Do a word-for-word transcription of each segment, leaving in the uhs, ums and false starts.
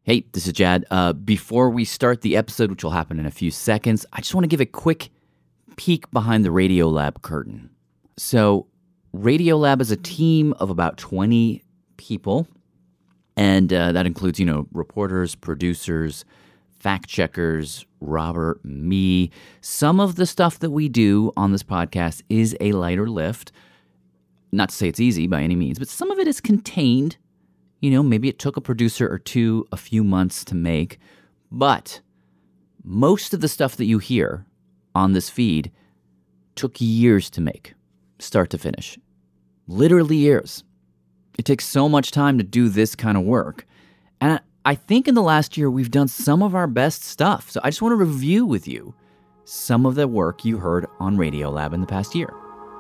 Hey, this is Jad. Uh, before we start the episode, which will happen in a few seconds, I just want to give a quick peek behind the Radiolab curtain. So, Radiolab is a team of about twenty people, and uh, that includes, you know, reporters, producers, fact-checkers, Robert, me. Some of the stuff that we do on this podcast is a lighter lift. Not to say it's easy by any means, but some of it is contained. You know, maybe it took a producer or two a few months to make, but most of the stuff that you hear on this feed took years to make, start to finish. Literally years. It takes so much time to do this kind of work. And I think in the last year, we've done some of our best stuff. So I just want to review with you some of the work you heard on Radiolab in the past year.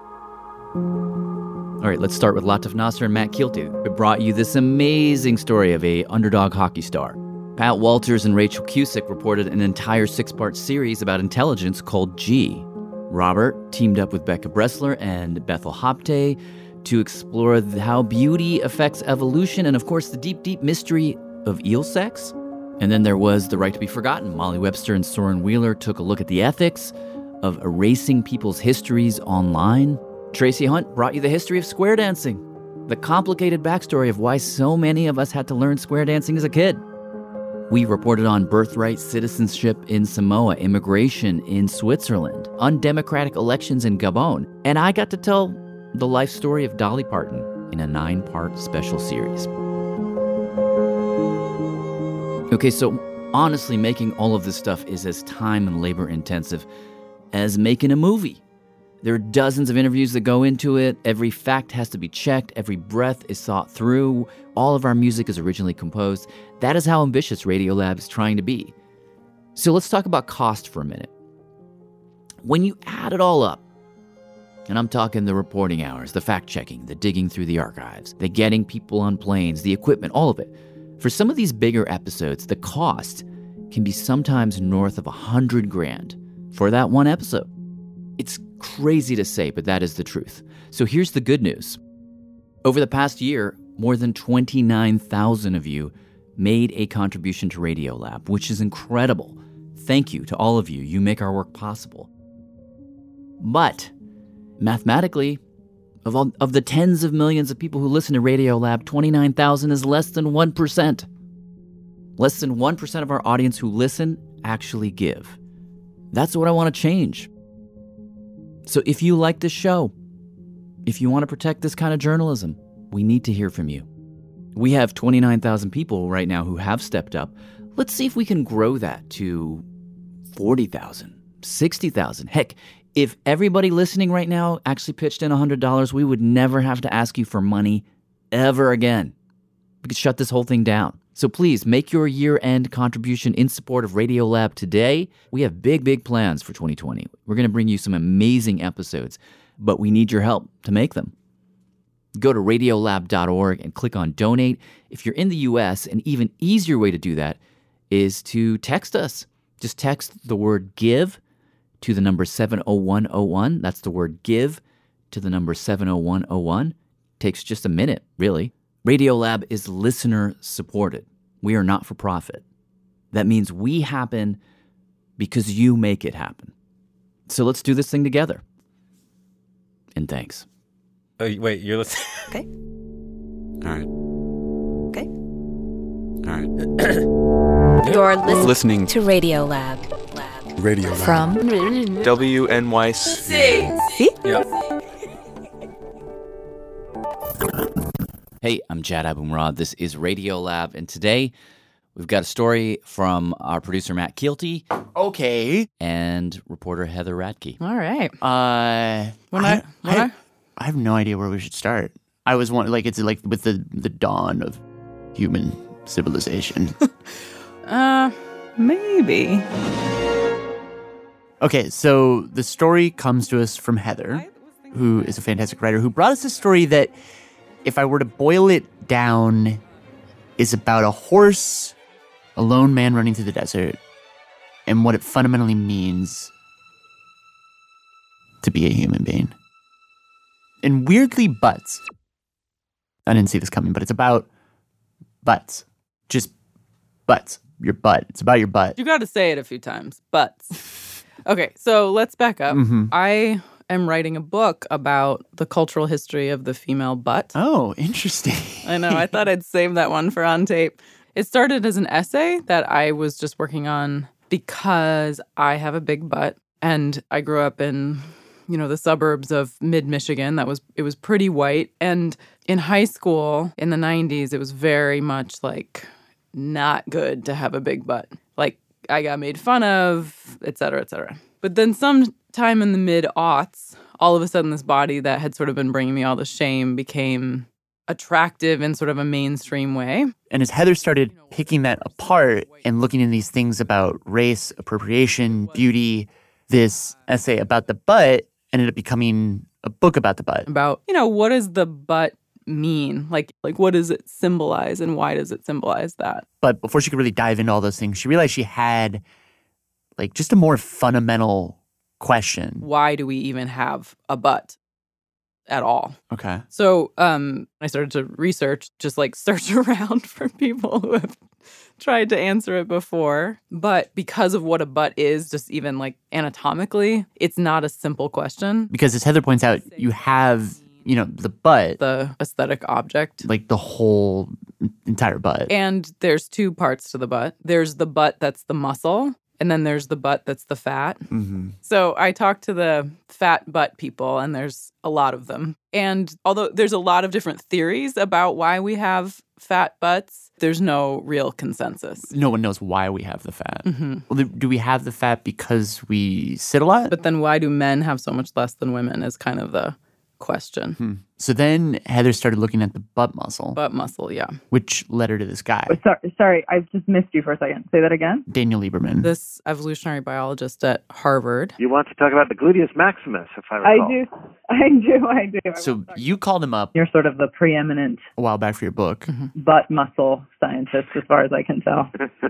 All right, let's start with Latif Nasser and Matt Kielty. We brought you this amazing story of a underdog hockey star. Pat Walters and Rachel Cusick reported an entire six-part series about intelligence called G. Robert teamed up with Becca Bressler and Bethel Hopte to explore how beauty affects evolution and, of course, the deep, deep mystery of eel sex. And then there was The Right to Be Forgotten. Molly Webster and Soren Wheeler took a look at the ethics of erasing people's histories online. Tracy Hunt brought you the history of square dancing, the complicated backstory of why so many of us had to learn square dancing as a kid. We reported on birthright citizenship in Samoa, immigration in Switzerland, undemocratic elections in Gabon, and I got to tell the life story of Dolly Parton in a nine-part special series. Okay, so honestly, making all of this stuff is as time and labor intensive as making a movie. There are dozens of interviews that go into it. Every fact has to be checked. Every breath is thought through. All of our music is originally composed. That is how ambitious Radiolab is trying to be. So let's talk about cost for a minute. When you add it all up, and I'm talking the reporting hours, the fact-checking, the digging through the archives, the getting people on planes, the equipment, all of it. For some of these bigger episodes, the cost can be sometimes north of a hundred grand for that one episode. It's crazy to say, but that is the truth. So here's the good news. Over the past year, more than twenty-nine thousand of you made a contribution to Radiolab, which is incredible. Thank you to all of you. You make our work possible. But mathematically, of all, of the tens of millions of people who listen to Radiolab, twenty-nine thousand is less than one percent. Less than one percent of our audience who listen actually give. That's what I want to change. So if you like this show, if you want to protect this kind of journalism, we need to hear from you. We have twenty-nine thousand people right now who have stepped up. Let's see if we can grow that to forty thousand, sixty thousand. Heck, if everybody listening right now actually pitched in one hundred dollars, we would never have to ask you for money ever again. We could shut this whole thing down. So please make your year-end contribution in support of Radiolab today. We have big, big plans for twenty twenty. We're going to bring you some amazing episodes, but we need your help to make them. Go to radiolab dot org and click on Donate. If you're in the U S, an even easier way to do that is to text us. Just text the word GIVE to the number seven oh one oh one. That's the word GIVE to the number seven oh one oh one. Takes just a minute, really. Radiolab is listener-supported. We are not for profit. That means we happen because you make it happen. So let's do this thing together. And thanks. Oh, wait, you're listening? Okay. All right. Okay. All right. You're listening, Listening to Radiolab. Lab. Radio Lab. From W N Y C. See? Yeah. Hey, I'm Jad Abumrad. This is Radiolab, and today we've got a story from our producer Matt Kielty. Okay. And reporter Heather Radke. All right. Uh, When I, I- when I, I- I have no idea where we should start. I was one like it's like with the the dawn of human civilization. Uh, maybe. Okay, so the story comes to us from Heather, who is a fantastic writer, who brought us a story that, if I were to boil it down, is about a horse, a lone man running through the desert, and what it fundamentally means to be a human being. And weirdly, butts. I didn't see this coming, but it's about butts. Just Butts. Your butt. It's about your butt. You got to say it a few times. Butts. Okay, so let's back up. Mm-hmm. I am writing a book about the cultural history of the female butt. Oh, interesting. I know. I thought I'd save that one for on tape. It started as an essay that I was just working on because I have a big butt and I grew up in, you know, the suburbs of mid-Michigan. That was, it was pretty white. And in high school in the nineties, it was very much like not good to have a big butt. Like I got made fun of, et cetera, et cetera. But then sometime in the mid-aughts, all of a sudden this body that had sort of been bringing me all the shame became attractive in sort of a mainstream way. And as Heather started picking that apart and looking into these things about race, appropriation, beauty, this essay about the butt ended up becoming a book about the butt. About, you know, what does the butt mean? Like, like what does it symbolize and why does it symbolize that? But before she could really dive into all those things, she realized she had like just a more fundamental question. Why do we even have a butt at all? Okay. So um, I started to research, just like search around for people who have tried to answer it before. But because of what a butt is, just even like anatomically, it's not a simple question. Because as Heather points out, you have, you know, the butt, The aesthetic object. like the whole entire butt. And there's two parts to the butt. There's the butt that's the muscle, and then there's the butt that's the fat. Mm-hmm. So I talked to the fat butt people, and there's a lot of them. And although there's a lot of different theories about why we have fat butts, there's no real consensus. No one knows why we have the fat. Mm-hmm. Well, do we have the fat because we sit a lot? But then why do men have so much less than women is kind of the question. Hmm. So then Heather started looking at the butt muscle, Butt muscle, yeah. which led her to this guy, Oh, sorry, sorry, I just missed you for a second. Say that again. Daniel Lieberman. This evolutionary biologist at Harvard. You want to talk about the gluteus maximus, if I I recall. do, I do, I do. So you called him up You're sort of the preeminent a while back for your book. butt muscle scientist, as far as I can tell.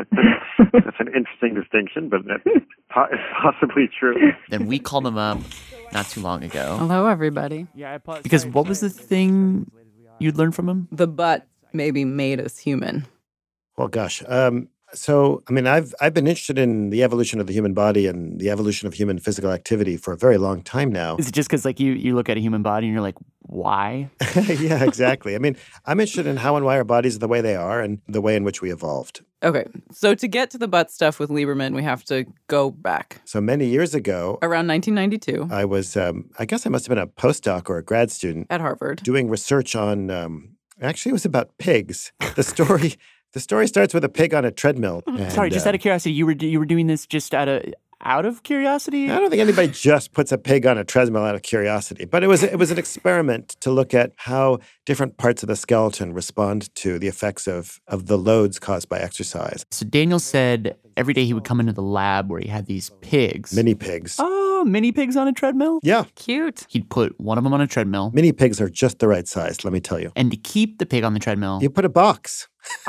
That's an interesting distinction, but that's po- it's possibly true. Then we called him up not too long ago. Hello, everybody. Because what was the thing you'd learned from him? The butt maybe made us human. Well, gosh. Um, so, I mean, I've I've been interested in the evolution of the human body and the evolution of human physical activity for a very long time now. Is it just because like you, you look at a human body and you're like, why? Yeah, exactly. I mean, I'm interested in how and why our bodies are the way they are and the way in which we evolved. Okay, so to get to the butt stuff with Lieberman, we have to go back. So many years ago, Around nineteen ninety-two I was, um, I guess I must have been a postdoc or a grad student at Harvard. doing research on, um, actually it was about pigs. The story... The story starts with a pig on a treadmill. And, Sorry, just uh, out of curiosity, you were you were doing this just out of out of curiosity? I don't think anybody just puts a pig on a treadmill out of curiosity, but it was it was an experiment to look at how different parts of the skeleton respond to the effects of of the loads caused by exercise. So Daniel said every day he would come into the lab where he had these pigs. Mini pigs. Oh, mini pigs on a treadmill? Yeah, Cute. He'd put one of them on a treadmill. mini pigs are just the right size, let me tell you. And to keep the pig on the treadmill, You put a box.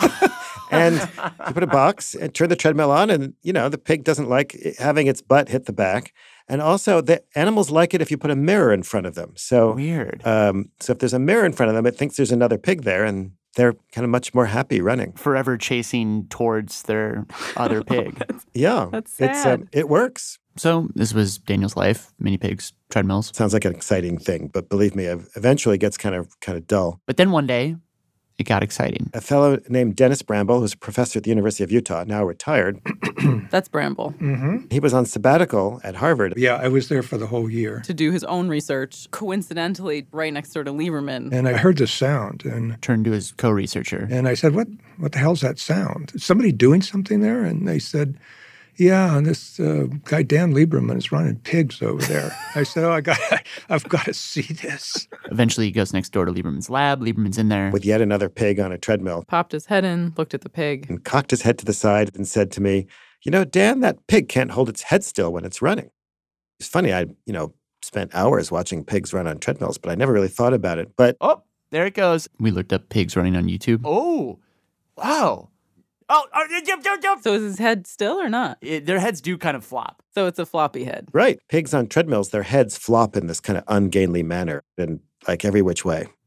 And you put a box and turn the treadmill on, and, you know, the pig doesn't like it- having its butt hit the back. And also, the animals like it if you put a mirror in front of them. So, weird. um, so if there's a mirror in front of them, it thinks there's another pig there, and they're kind of much more happy running. Forever chasing towards their other pig. Yeah, That's it's sad. um, it works. So this was Daniel's life, mini pigs, treadmills. Sounds like an exciting thing, but believe me, ev- eventually it gets kind of kind of dull. But then one day, it got exciting. A fellow named Dennis Bramble, who's a professor at the University of Utah, now retired, That's Bramble. Mm-hmm. he was on sabbatical at Harvard. Yeah, I was there for the whole year. To do his own research, coincidentally, right next door to Lieberman. And I heard the sound, and Turned to his co-researcher. and I said, "What? What the hell's that sound? Is somebody doing something there?" And they said, "Yeah, and this uh, guy Dan Lieberman is running pigs over there." I said, "Oh, I got, I've got to see this." Eventually, he goes next door to Lieberman's lab. Lieberman's in there. With yet another pig on a treadmill, Popped his head in, looked at the pig. and cocked his head to the side and said to me, "You know, Dan, that pig can't hold its head still when it's running." It's funny, I, you know, spent hours watching pigs run on treadmills, but I never really thought about it. But Oh, there it goes. We looked up pigs running on YouTube. Oh, wow. Oh, oh jump, jump, jump. So is his head still or not? It, their heads do kind of flop. So it's a floppy head. right, pigs on treadmills, their heads flop in this kind of ungainly manner in like every which way.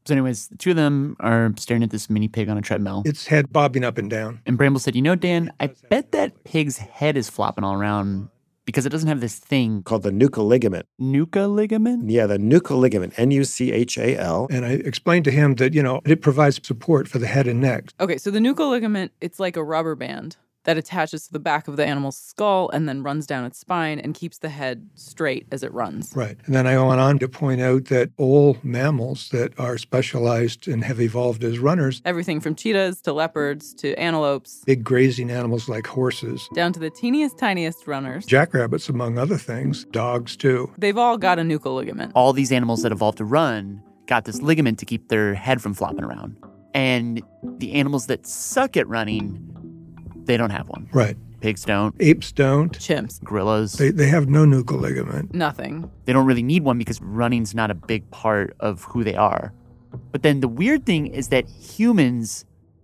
So anyways, the two of them are staring at this mini pig on a treadmill. Its head bobbing up and down. And Bramble said, you know, Dan, I bet that pig's head is flopping all around because it doesn't have this thing called the nuchal ligament. Nuchal ligament? Yeah, the nuchal ligament, N U C H A L. And I explained to him that, you know, it provides support for the head and neck. Okay, so the nuchal ligament, it's like a rubber band that attaches to the back of the animal's skull and then runs down its spine and keeps the head straight as it runs. Right. And then I went on to point out that all mammals that are specialized and have evolved as runners, everything from cheetahs to leopards to antelopes, big grazing animals like horses, down to the teeniest, tiniest runners, jackrabbits, among other things, dogs too. They've all got a nuchal ligament. All these animals that evolved to run got this ligament to keep their head from flopping around. And the animals that suck at running, they don't have one. Right. Pigs don't. Apes don't. Chimps. Gorillas. They they have no nuchal ligament. Nothing. They don't really need one because running's not a big part of who they are. But then the weird thing is that humans,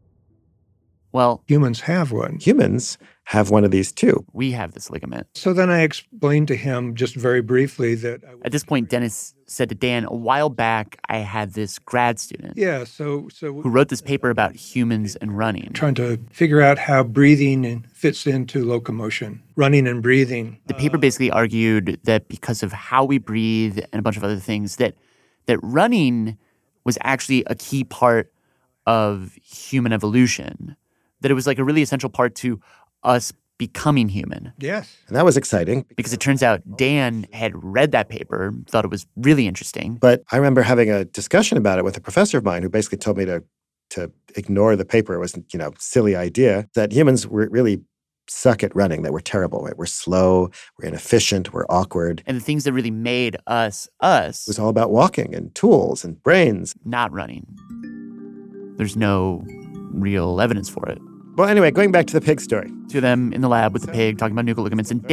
well... Humans have one. Humans have one of these too. We have this ligament. So then I explained to him just very briefly that... I At this point, Dennis said to Dan, a while back, I had this grad student. Yeah, so... so who wrote this paper about humans and running. Trying to figure out how breathing fits into locomotion. Running and breathing. The paper basically argued that because of how we breathe and a bunch of other things, that that running was actually a key part of human evolution. That it was like a really essential part to us becoming human. Yes. And that was exciting. Because it turns out Dan had read that paper, thought it was really interesting. But I remember having a discussion about it with a professor of mine who basically told me to to ignore the paper. It was, you know, silly idea that humans were really suck at running, that we're terrible, right? We're slow, we're inefficient, we're awkward. And the things that really made us us It was all about walking and tools and brains. Not running. There's no real evidence for it. Well, anyway, going back to the pig story. Two of them in the lab with the pig talking about nuchal ligaments. And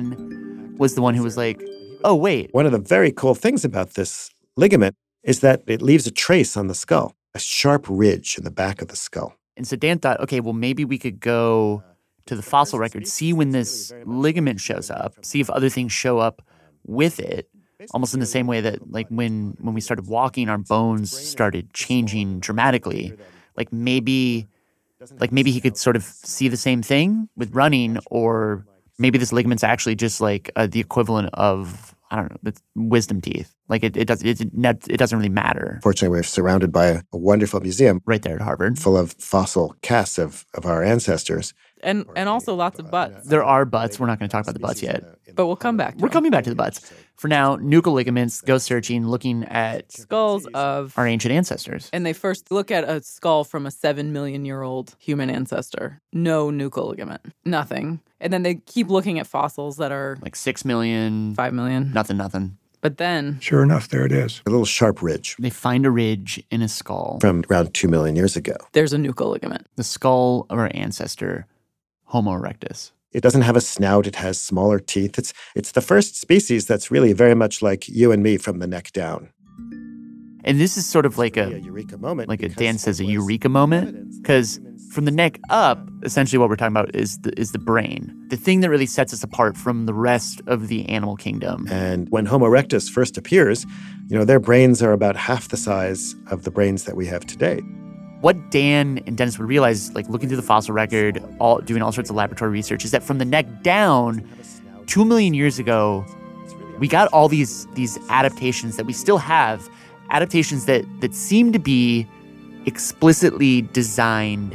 Dan was the one who was like, oh, wait. One of the very cool things about this ligament is that it leaves a trace on the skull, a sharp ridge in the back of the skull. And so Dan thought, okay, well, maybe we could go to the fossil record, see when this ligament shows up, see if other things show up with it, almost in the same way that, like, when, when we started walking, our bones started changing dramatically. Like, maybe... Like maybe he could sort of see the same thing with running, or maybe this ligament's actually just like uh, the equivalent of, I don't know, the wisdom teeth. Like it, it, does, it, it doesn't really matter. Fortunately, we're surrounded by a, a wonderful museum. Right there at Harvard. Full of fossil casts of, of our ancestors. And and also lots of butts. There are butts. We're not going to talk about the butts yet. But we'll come back to We're them. coming back to the butts. For now, nuchal ligaments, go searching, looking at skulls of our ancient ancestors. And they first look at a skull from a seven million year old human ancestor. No nuchal ligament. Nothing. And then they keep looking at fossils that are like six million, five million. Nothing, nothing. But then, sure enough, there it is. A little sharp ridge. They find a ridge in a skull from around two million years ago. There's a nuchal ligament. The skull of our ancestor, Homo erectus. It doesn't have a snout. It has smaller teeth. It's it's the first species that's really very much like you and me from the neck down. And this is sort of like a, a eureka moment. Like a Dan says, a eureka moment. Because from the neck up, essentially what we're talking about is the, is the brain. The thing that really sets us apart from the rest of the animal kingdom. And when Homo erectus first appears, you know, their brains are about half the size of the brains that we have today. What Dan and Dennis would realize, like looking through the fossil record, all doing all sorts of laboratory research, is that from the neck down, two million years ago, we got all these these adaptations that we still have, adaptations that that seem to be explicitly designed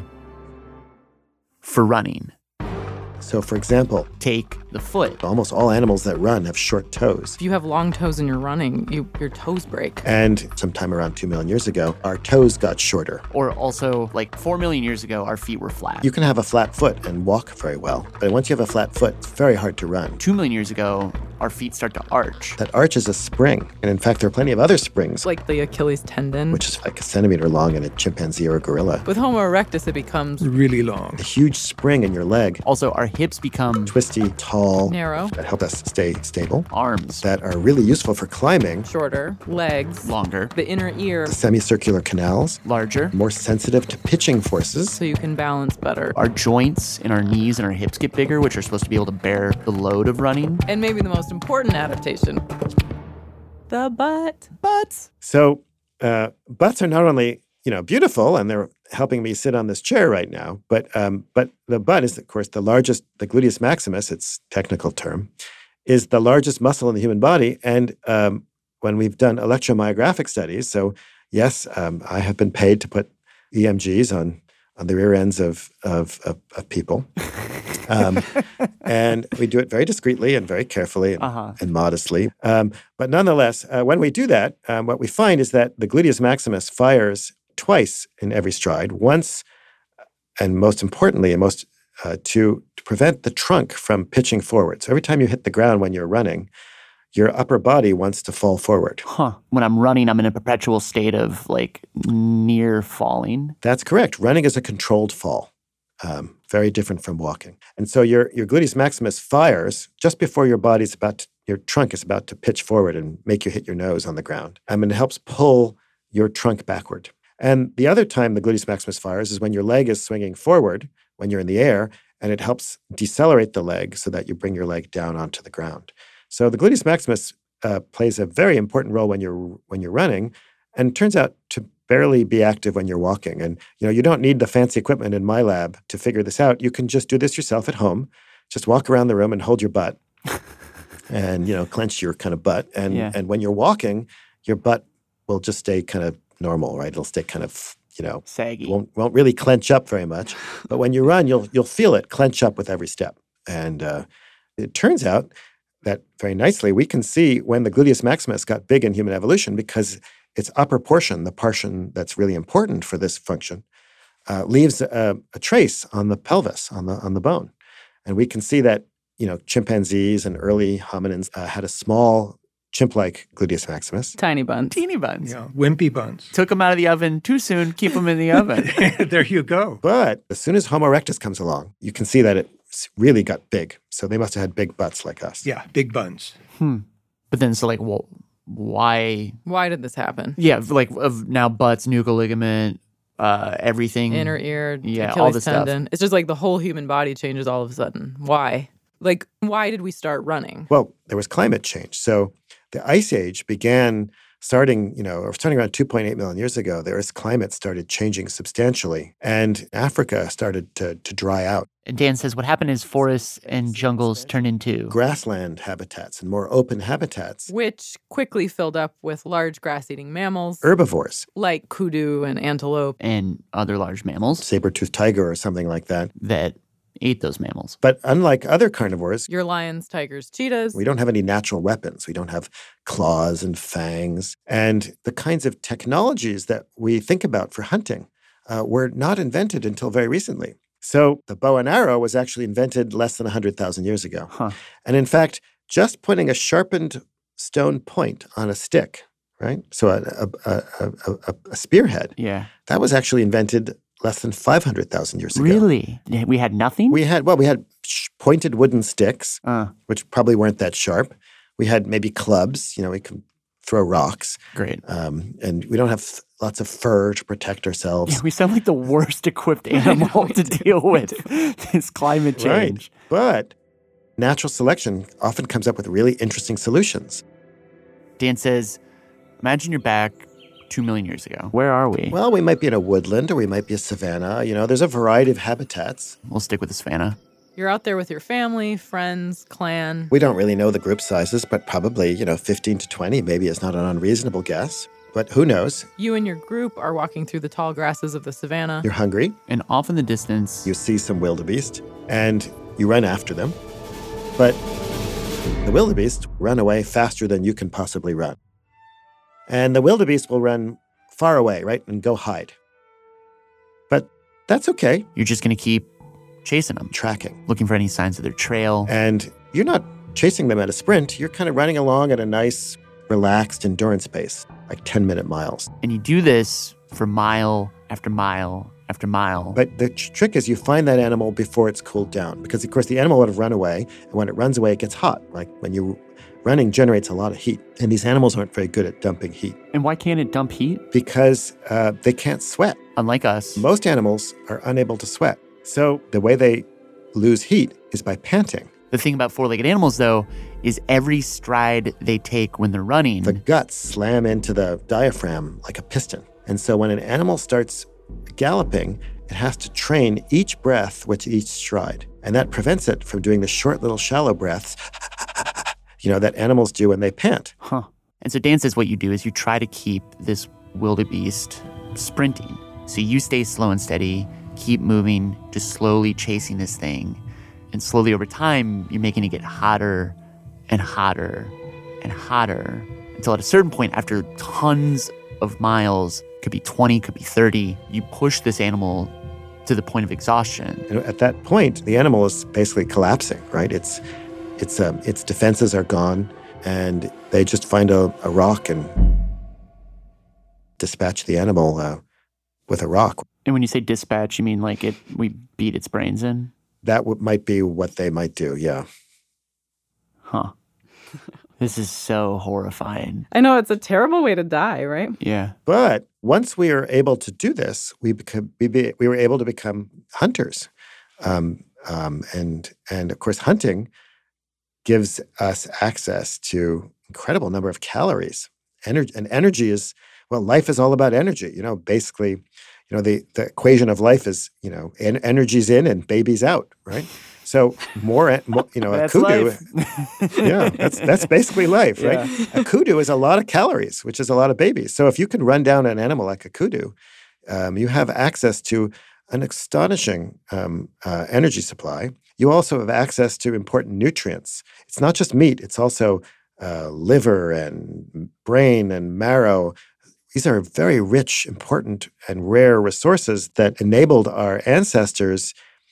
for running. So, for example, take the foot. Almost all animals that run have short toes. If you have long toes and you're running, you, your toes break. And sometime around two million years ago, our toes got shorter. Or also, like four million years ago, our feet were flat. You can have a flat foot and walk very well. But once you have a flat foot, it's very hard to run. Two million years ago, our feet start to arch. That arch is a spring. And in fact, there are plenty of other springs. Like the Achilles tendon. Which is like a centimeter long in a chimpanzee or a gorilla. With Homo erectus, it becomes really long. A huge spring in your leg. Also, our hips become twisty, tall, narrow, that help us stay stable. Arms that are really useful for climbing. Shorter. Legs longer. The inner ear semicircular canals larger. More sensitive to pitching forces. So you can balance better. Our joints in our knees and our hips get bigger, which are supposed to be able to bear the load of running. And maybe the most important adaptation, the butt. Butts. So uh, butts are not only, you know, beautiful, and they're helping me sit on this chair right now, but um, but the butt is, of course, the largest, the gluteus maximus, its technical term, is the largest muscle in the human body. And um, when we've done electromyographic studies, so yes, um, I have been paid to put E M Gs on on the rear ends of of, of, of people. Um, and we do it very discreetly and very carefully and, Uh-huh. and modestly. Um, but nonetheless, uh, when we do that, um, what we find is that the gluteus maximus fires twice in every stride. Once, and most importantly, and most uh, to, to prevent the trunk from pitching forward. So every time you hit the ground when you're running, your upper body wants to fall forward. Huh. When I'm running, I'm in a perpetual state of like near falling. That's correct. Running is a controlled fall. Um, very different from walking. And so your your gluteus maximus fires just before your body's about to, your trunk is about to pitch forward and make you hit your nose on the ground. I mean, it helps pull your trunk backward. And the other time the gluteus maximus fires is when your leg is swinging forward, when you're in the air, and it helps decelerate the leg so that you bring your leg down onto the ground. So the gluteus maximus uh, plays a very important role when you're when you're running, and turns out to barely be active when you're walking. And, you know, you don't need the fancy equipment in my lab to figure this out. You can just do this yourself at home. Just walk around the room and hold your butt and, you know, clench your kind of butt. And Yeah. and when you're walking, your butt will just stay kind of normal, right? It'll stay kind of, you know, Saggy. won't won't really clench up very much. But when you run, you'll you'll feel it clench up with every step. And uh, it turns out that very nicely we can see when the gluteus maximus got big in human evolution, because its upper portion, the portion that's really important for this function, uh, leaves a, a trace on the pelvis, on the on the bone. And we can see that, you know, chimpanzees and early hominins uh, had a small chimp-like gluteus maximus. Tiny buns. Teeny buns. Yeah, wimpy buns. Took them out of the oven too soon, keep them in the oven. There you go. But as soon as Homo erectus comes along, you can see that it really got big. So they must have had big butts like us. Yeah, big buns. Hmm. But then so like, well, why? Why did this happen? Yeah, like of now butts, nuchal ligament, uh, everything. Inner ear, Yeah, all Achilles this stuff. tendon. It's just like the whole human body changes all of a sudden. Why? Like, why did we start running? Well, there was climate change. So the Ice Age began starting, you know, or starting around two point eight million years ago. The Earth's climate started changing substantially, and Africa started to, to dry out. And Dan says what happened is forests and jungles turned into Grassland habitats and more open habitats. Which quickly filled up with large grass-eating mammals Herbivores, like kudu and antelope. and other large mammals saber-toothed tiger or something like that. that ate those mammals. But unlike other carnivores, Your lions, tigers, cheetahs. we don't have any natural weapons. We don't have claws and fangs. And the kinds of technologies that we think about for hunting uh, were not invented until very recently. So the bow and arrow was actually invented less than one hundred thousand years ago. Huh. And in fact, just putting a sharpened stone point on a stick, right? So a, a, a, a, a, a spearhead, Yeah. that was actually invented less than five hundred thousand years ago. Really? We had nothing? We had, well, we had sh- pointed wooden sticks, Uh, which probably weren't that sharp. We had maybe clubs, you know, we could throw rocks. great. Um, and we don't have f- lots of fur to protect ourselves. Yeah, we sound like the worst equipped animal to deal with this climate change. Right. But natural selection often comes up with really interesting solutions. Dan says, imagine you're back two million years ago. Where are we? Well, we might be in a woodland or we might be a savanna. You know, there's a variety of habitats. We'll stick with the savanna. You're out there with your family, friends, clan. We don't really know the group sizes, but probably, you know, fifteen to twenty maybe is not an unreasonable guess. But who knows? You and your group are walking through the tall grasses of the savannah. You're hungry. And off in the distance, You see some wildebeest and you run after them. But the wildebeest run away faster than you can possibly run. And the wildebeest will run far away, right, and go hide. But that's okay. you're just going to keep chasing them, Tracking. looking for any signs of their trail. And you're not chasing them at a sprint. You're kind of running along at a nice, relaxed endurance pace, like ten-minute miles. And you do this for mile after mile after mile. But the tr- trick is you find that animal before it's cooled down. Because, of course, the animal would have run away. And when it runs away, it gets hot. Like when you running generates a lot of heat. And these animals aren't very good at dumping heat And why can't it dump heat? because uh, they can't sweat. Unlike us. Most animals are unable to sweat. So the way they lose heat is by panting. The thing about four-legged animals, though, is every stride they take when they're running, the guts slam into the diaphragm like a piston. And so when an animal starts galloping, it has to train each breath with each stride. And that prevents it from doing the short little shallow breaths, you know, that animals do when they pant. Huh. And so Dan says what you do is you try to keep this wildebeest sprinting. So you stay slow and steady, keep moving, just slowly chasing this thing. And slowly over time, you're making it get hotter and hotter and hotter until at a certain point, after tons of miles, could be twenty, could be thirty, you push this animal to the point of exhaustion. And at that point, the animal is basically collapsing, right? It's, it's, um, its defenses are gone, and they just find a, a rock and dispatch the animal uh, with a rock. And when you say dispatch, you mean like it? We beat its brains in? That w- might be what they might do, yeah. Huh. This is so horrifying. I know, it's a terrible way to die, right? Yeah. But once we are able to do this, we become we, be, we were able to become hunters, um, um, and and of course, hunting gives us access to incredible number of calories. Energy and energy is well, life is all about energy. You know, basically, you know, the the equation of life is you know, en- energy's in and baby's out, right? So more, more you know, a kudu, yeah, that's that's basically life, right? Yeah. A kudu is a lot of calories, which is a lot of babies. So if you can run down an animal like a kudu, um, you have access to an astonishing um, uh, energy supply. You also have access to important nutrients. It's not just meat; it's also uh, liver and brain and marrow. These are very rich, important, and rare resources that enabled our ancestors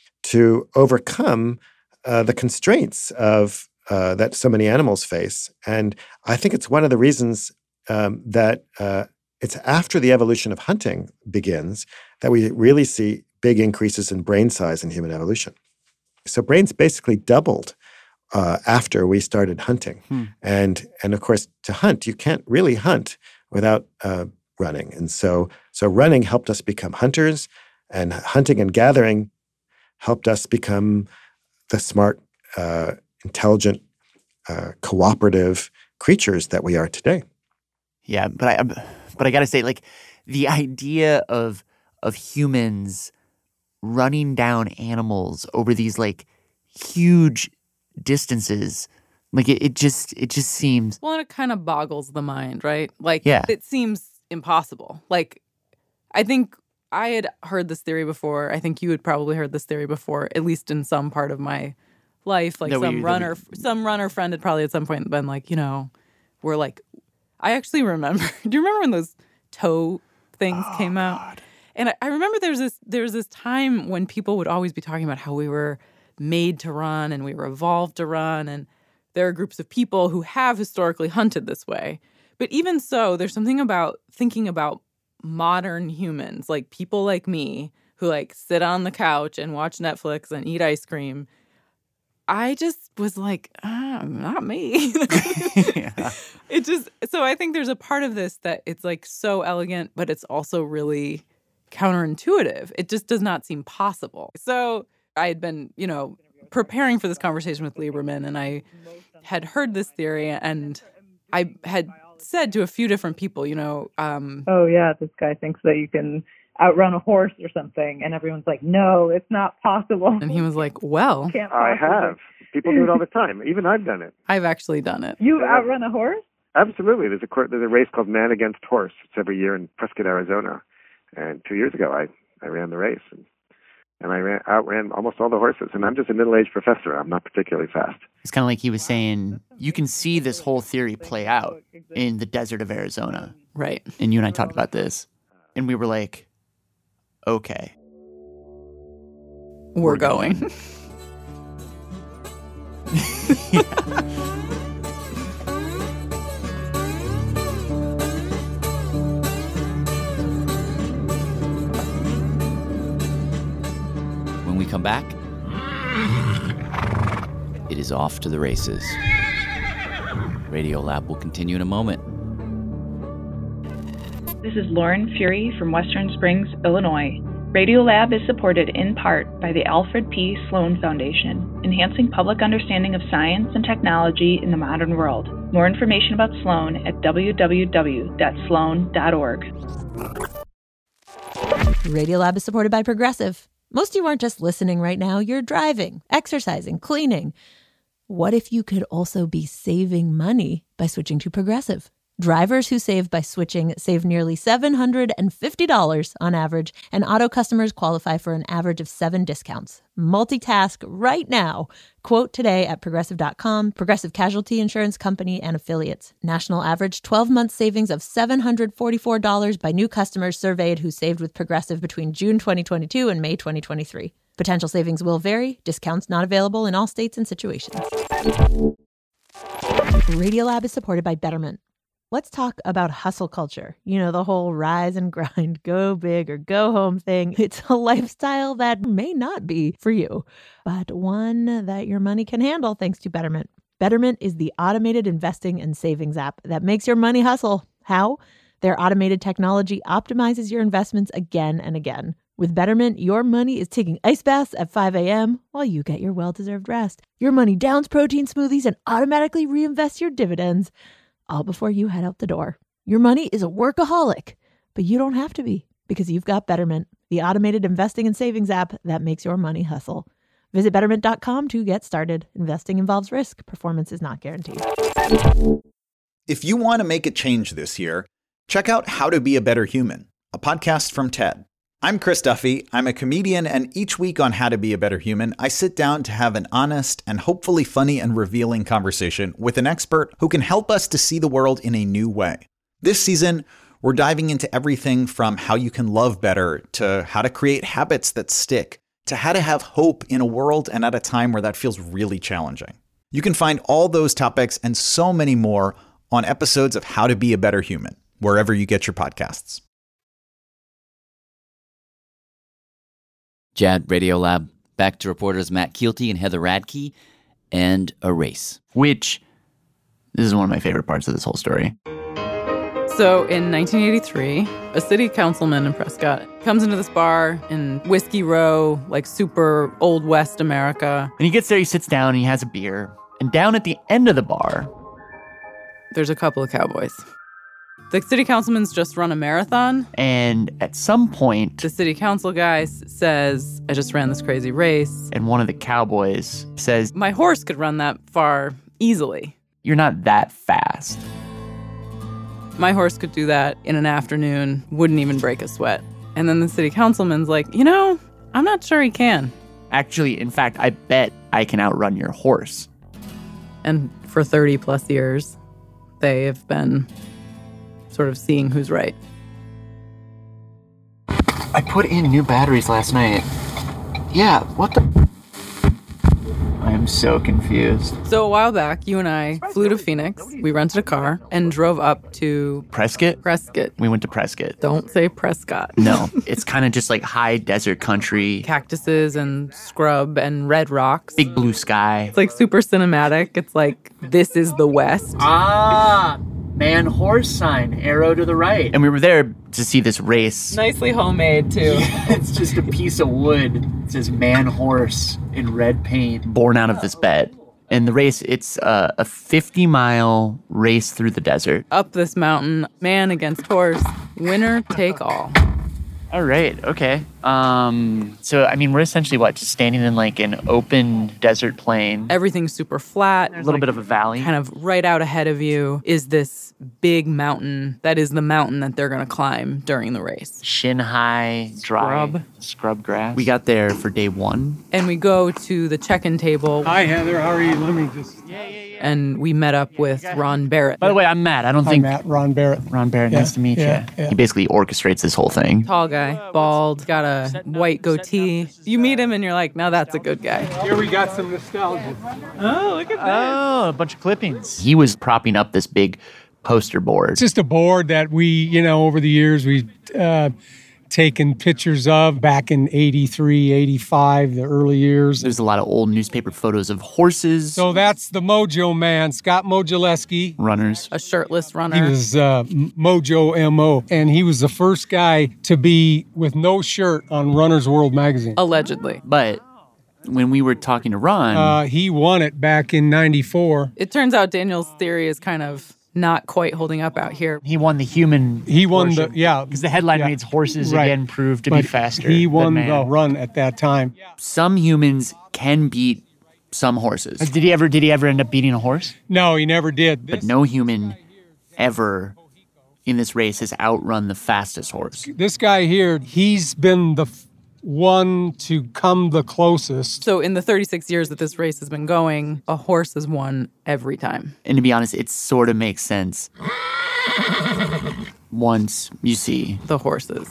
to overcome uh, the constraints of uh, that so many animals face. And I think it's one of the reasons um, that uh, it's after the evolution of hunting begins that we really see big increases in brain size in human evolution. So brains basically doubled uh, after we started hunting. Hmm. And, and of course, to hunt, you can't really hunt without uh, running. And so, so running helped us become hunters, and hunting and gathering helped us become the smart, uh, intelligent, uh, cooperative creatures that we are today. Yeah, but I, but I got to say, like, the idea of of humans running down animals over these like huge distances, like it, it just it just seems well, and it kind of boggles the mind, right? Like, yeah. It seems impossible. Like, I think I had heard this theory before. I think you had probably heard this theory before, at least in some part of my life. Like, no, some we, runner, we, some runner friend had probably at some point been like, you know, we're like, I actually remember. Do you remember when those toe things oh, came out? God. And I, I remember there's this there's this time when people would always be talking about how we were made to run and we were evolved to run, and there are groups of people who have historically hunted this way. But even so, there's something about thinking about modern humans, like people like me, who like sit on the couch and watch Netflix and eat ice cream. I just was like, ah, not me. yeah. It just, so I think there's a part of this that it's like so elegant, but it's also really counterintuitive. It just does not seem possible. So I had been, you know, preparing for this conversation with Lieberman, and I had heard this theory, and I had said to a few different people, you know, um, oh yeah, this guy thinks that you can outrun a horse or something, and everyone's like, no, it's not possible. And he was like, well, I have. People do it all the time. Even I've done it. I've actually done it. You outrun a horse? Absolutely. There's a there's a race called Man Against Horse. It's every year in Prescott, Arizona. And two years ago, I, I ran the race, and and I ran, outran almost all the horses. And I'm just a middle-aged professor. I'm not particularly fast. It's kind of like he was saying, you can see this whole theory play out in the desert of Arizona. Right. And you and I talked about this. And we were like, okay. We're, we're going. going. yeah. When we come back, it is off to the races. Radiolab will continue in a moment. This is Lauren Fury from Western Springs, Illinois. Radiolab is supported in part by the Alfred P. Sloan Foundation, enhancing public understanding of science and technology in the modern world. More information about Sloan at w w w dot sloan dot org. Radiolab is supported by Progressive. Most of you aren't just listening right now, you're driving, exercising, cleaning. What if you could also be saving money by switching to Progressive? Drivers who save by switching save nearly seven hundred fifty dollars on average, and auto customers qualify for an average of seven discounts. Multitask right now. Quote today at progressive dot com. Progressive Casualty Insurance Company and Affiliates. National average twelve-month savings of seven hundred forty-four dollars by new customers surveyed who saved with Progressive between June twenty twenty-two and May twenty twenty-three. Potential savings will vary. Discounts not available in all states and situations. Radiolab is supported by Betterment. Let's talk about hustle culture. You know, the whole rise and grind, go big or go home thing. It's a lifestyle that may not be for you, but one that your money can handle thanks to Betterment. Betterment is the automated investing and savings app that makes your money hustle. How? Their automated technology optimizes your investments again and again. With Betterment, your money is taking ice baths at five a.m. while you get your well-deserved rest. Your money downs protein smoothies and automatically reinvests your dividends, all before you head out the door. Your money is a workaholic, but you don't have to be, because you've got Betterment, the automated investing and savings app that makes your money hustle. Visit betterment dot com to get started. Investing involves risk. Performance is not guaranteed. If you want to make a change this year, check out How to Be a Better Human, a podcast from TED. I'm Chris Duffy. I'm a comedian, and each week on How to Be a Better Human, I sit down to have an honest and hopefully funny and revealing conversation with an expert who can help us to see the world in a new way. This season, we're diving into everything from how you can love better to how to create habits that stick to how to have hope in a world and at a time where that feels really challenging. You can find all those topics and so many more on episodes of How to Be a Better Human, wherever you get your podcasts. Jad, Radiolab, back to reporters Matt Kielty and Heather Radke, and a race. Which, this is one of my favorite parts of this whole story. So in nineteen eighty-three, a city councilman in Prescott comes into this bar in Whiskey Row, like super old West America. And he gets there, he sits down, and he has a beer. And down at the end of the bar, there's a couple of cowboys. The city councilman's just run a marathon. And at some point, the city council guy says, I just ran this crazy race. And one of the cowboys says, my horse could run that far easily. You're not that fast. My horse could do that in an afternoon, wouldn't even break a sweat. And then the city councilman's like, you know, I'm not sure he can. Actually, in fact, I bet I can outrun your horse. And for thirty plus years, they have been sort of seeing who's right. I put in new batteries last night. Yeah, what the? I am so confused. So a while back, you and I flew to Phoenix. We rented a car and drove up to Prescott? Prescott. We went to Prescott. Don't say Prescott. No, it's kind of just like high desert country. Cactuses and scrub and red rocks. Big blue sky. It's like super cinematic. It's like, this is the West. Ah! Man horse sign, arrow to the right. And we were there to see this race. Nicely homemade, too. Yeah, it's just a piece of wood. It says man horse in red paint. Born out of this bed. And the race, it's uh, a fifty-mile race through the desert. Up this mountain, man against horse, winner take all. All right, okay. Um, so, I mean, we're essentially, what, just standing in, like, an open desert plain. Everything's super flat. A little like, bit of a valley. Kind of right out ahead of you is this big mountain. That is the mountain that they're going to climb during the race. Shin-high, dry, scrub. scrub grass. We got there for day one. And we go to the check-in table. Hi, Heather. How are you? Let me just... Yeah, yeah, yeah. And we met up with Ron Barrett. By the way, I'm Matt. I don't Hi, think... Matt. Ron Barrett. Ron Barrett. Yeah, Nice to meet yeah, you. Yeah. He basically orchestrates this whole thing. Tall guy, bald, got a white goatee. You meet him and you're like, now that's a good guy. Here we got some nostalgia. Oh, look at that. Oh, a bunch of clippings. He was propping up this big poster board. It's just a board that we, you know, over the years, we uh, taken pictures of back in eighty-three, eighty-five, the early years. There's a lot of old newspaper photos of horses. So that's the Mojo Man, Scott Modzelewski. Runners. A shirtless runner. He was uh, Mojo M O, and he was the first guy to be with no shirt on Runner's World magazine. Allegedly. But when we were talking to Ron... Uh, he won it back in ninety-four. It turns out Daniel's theory is kind of not quite holding up out here. He won the human He won portion. the, yeah. Because the headline yeah. reads, horses Right. again proved to but be faster He than won man. the run at that time. Some humans can beat some horses. Did he ever, did he ever end up beating a horse? No, he never did. But no human ever in this race has outrun the fastest horse. This guy here, he's been the f- one to come the closest. So in the thirty-six years that this race has been going, a horse has won every time. And to be honest, it sort of makes sense once you see the horses.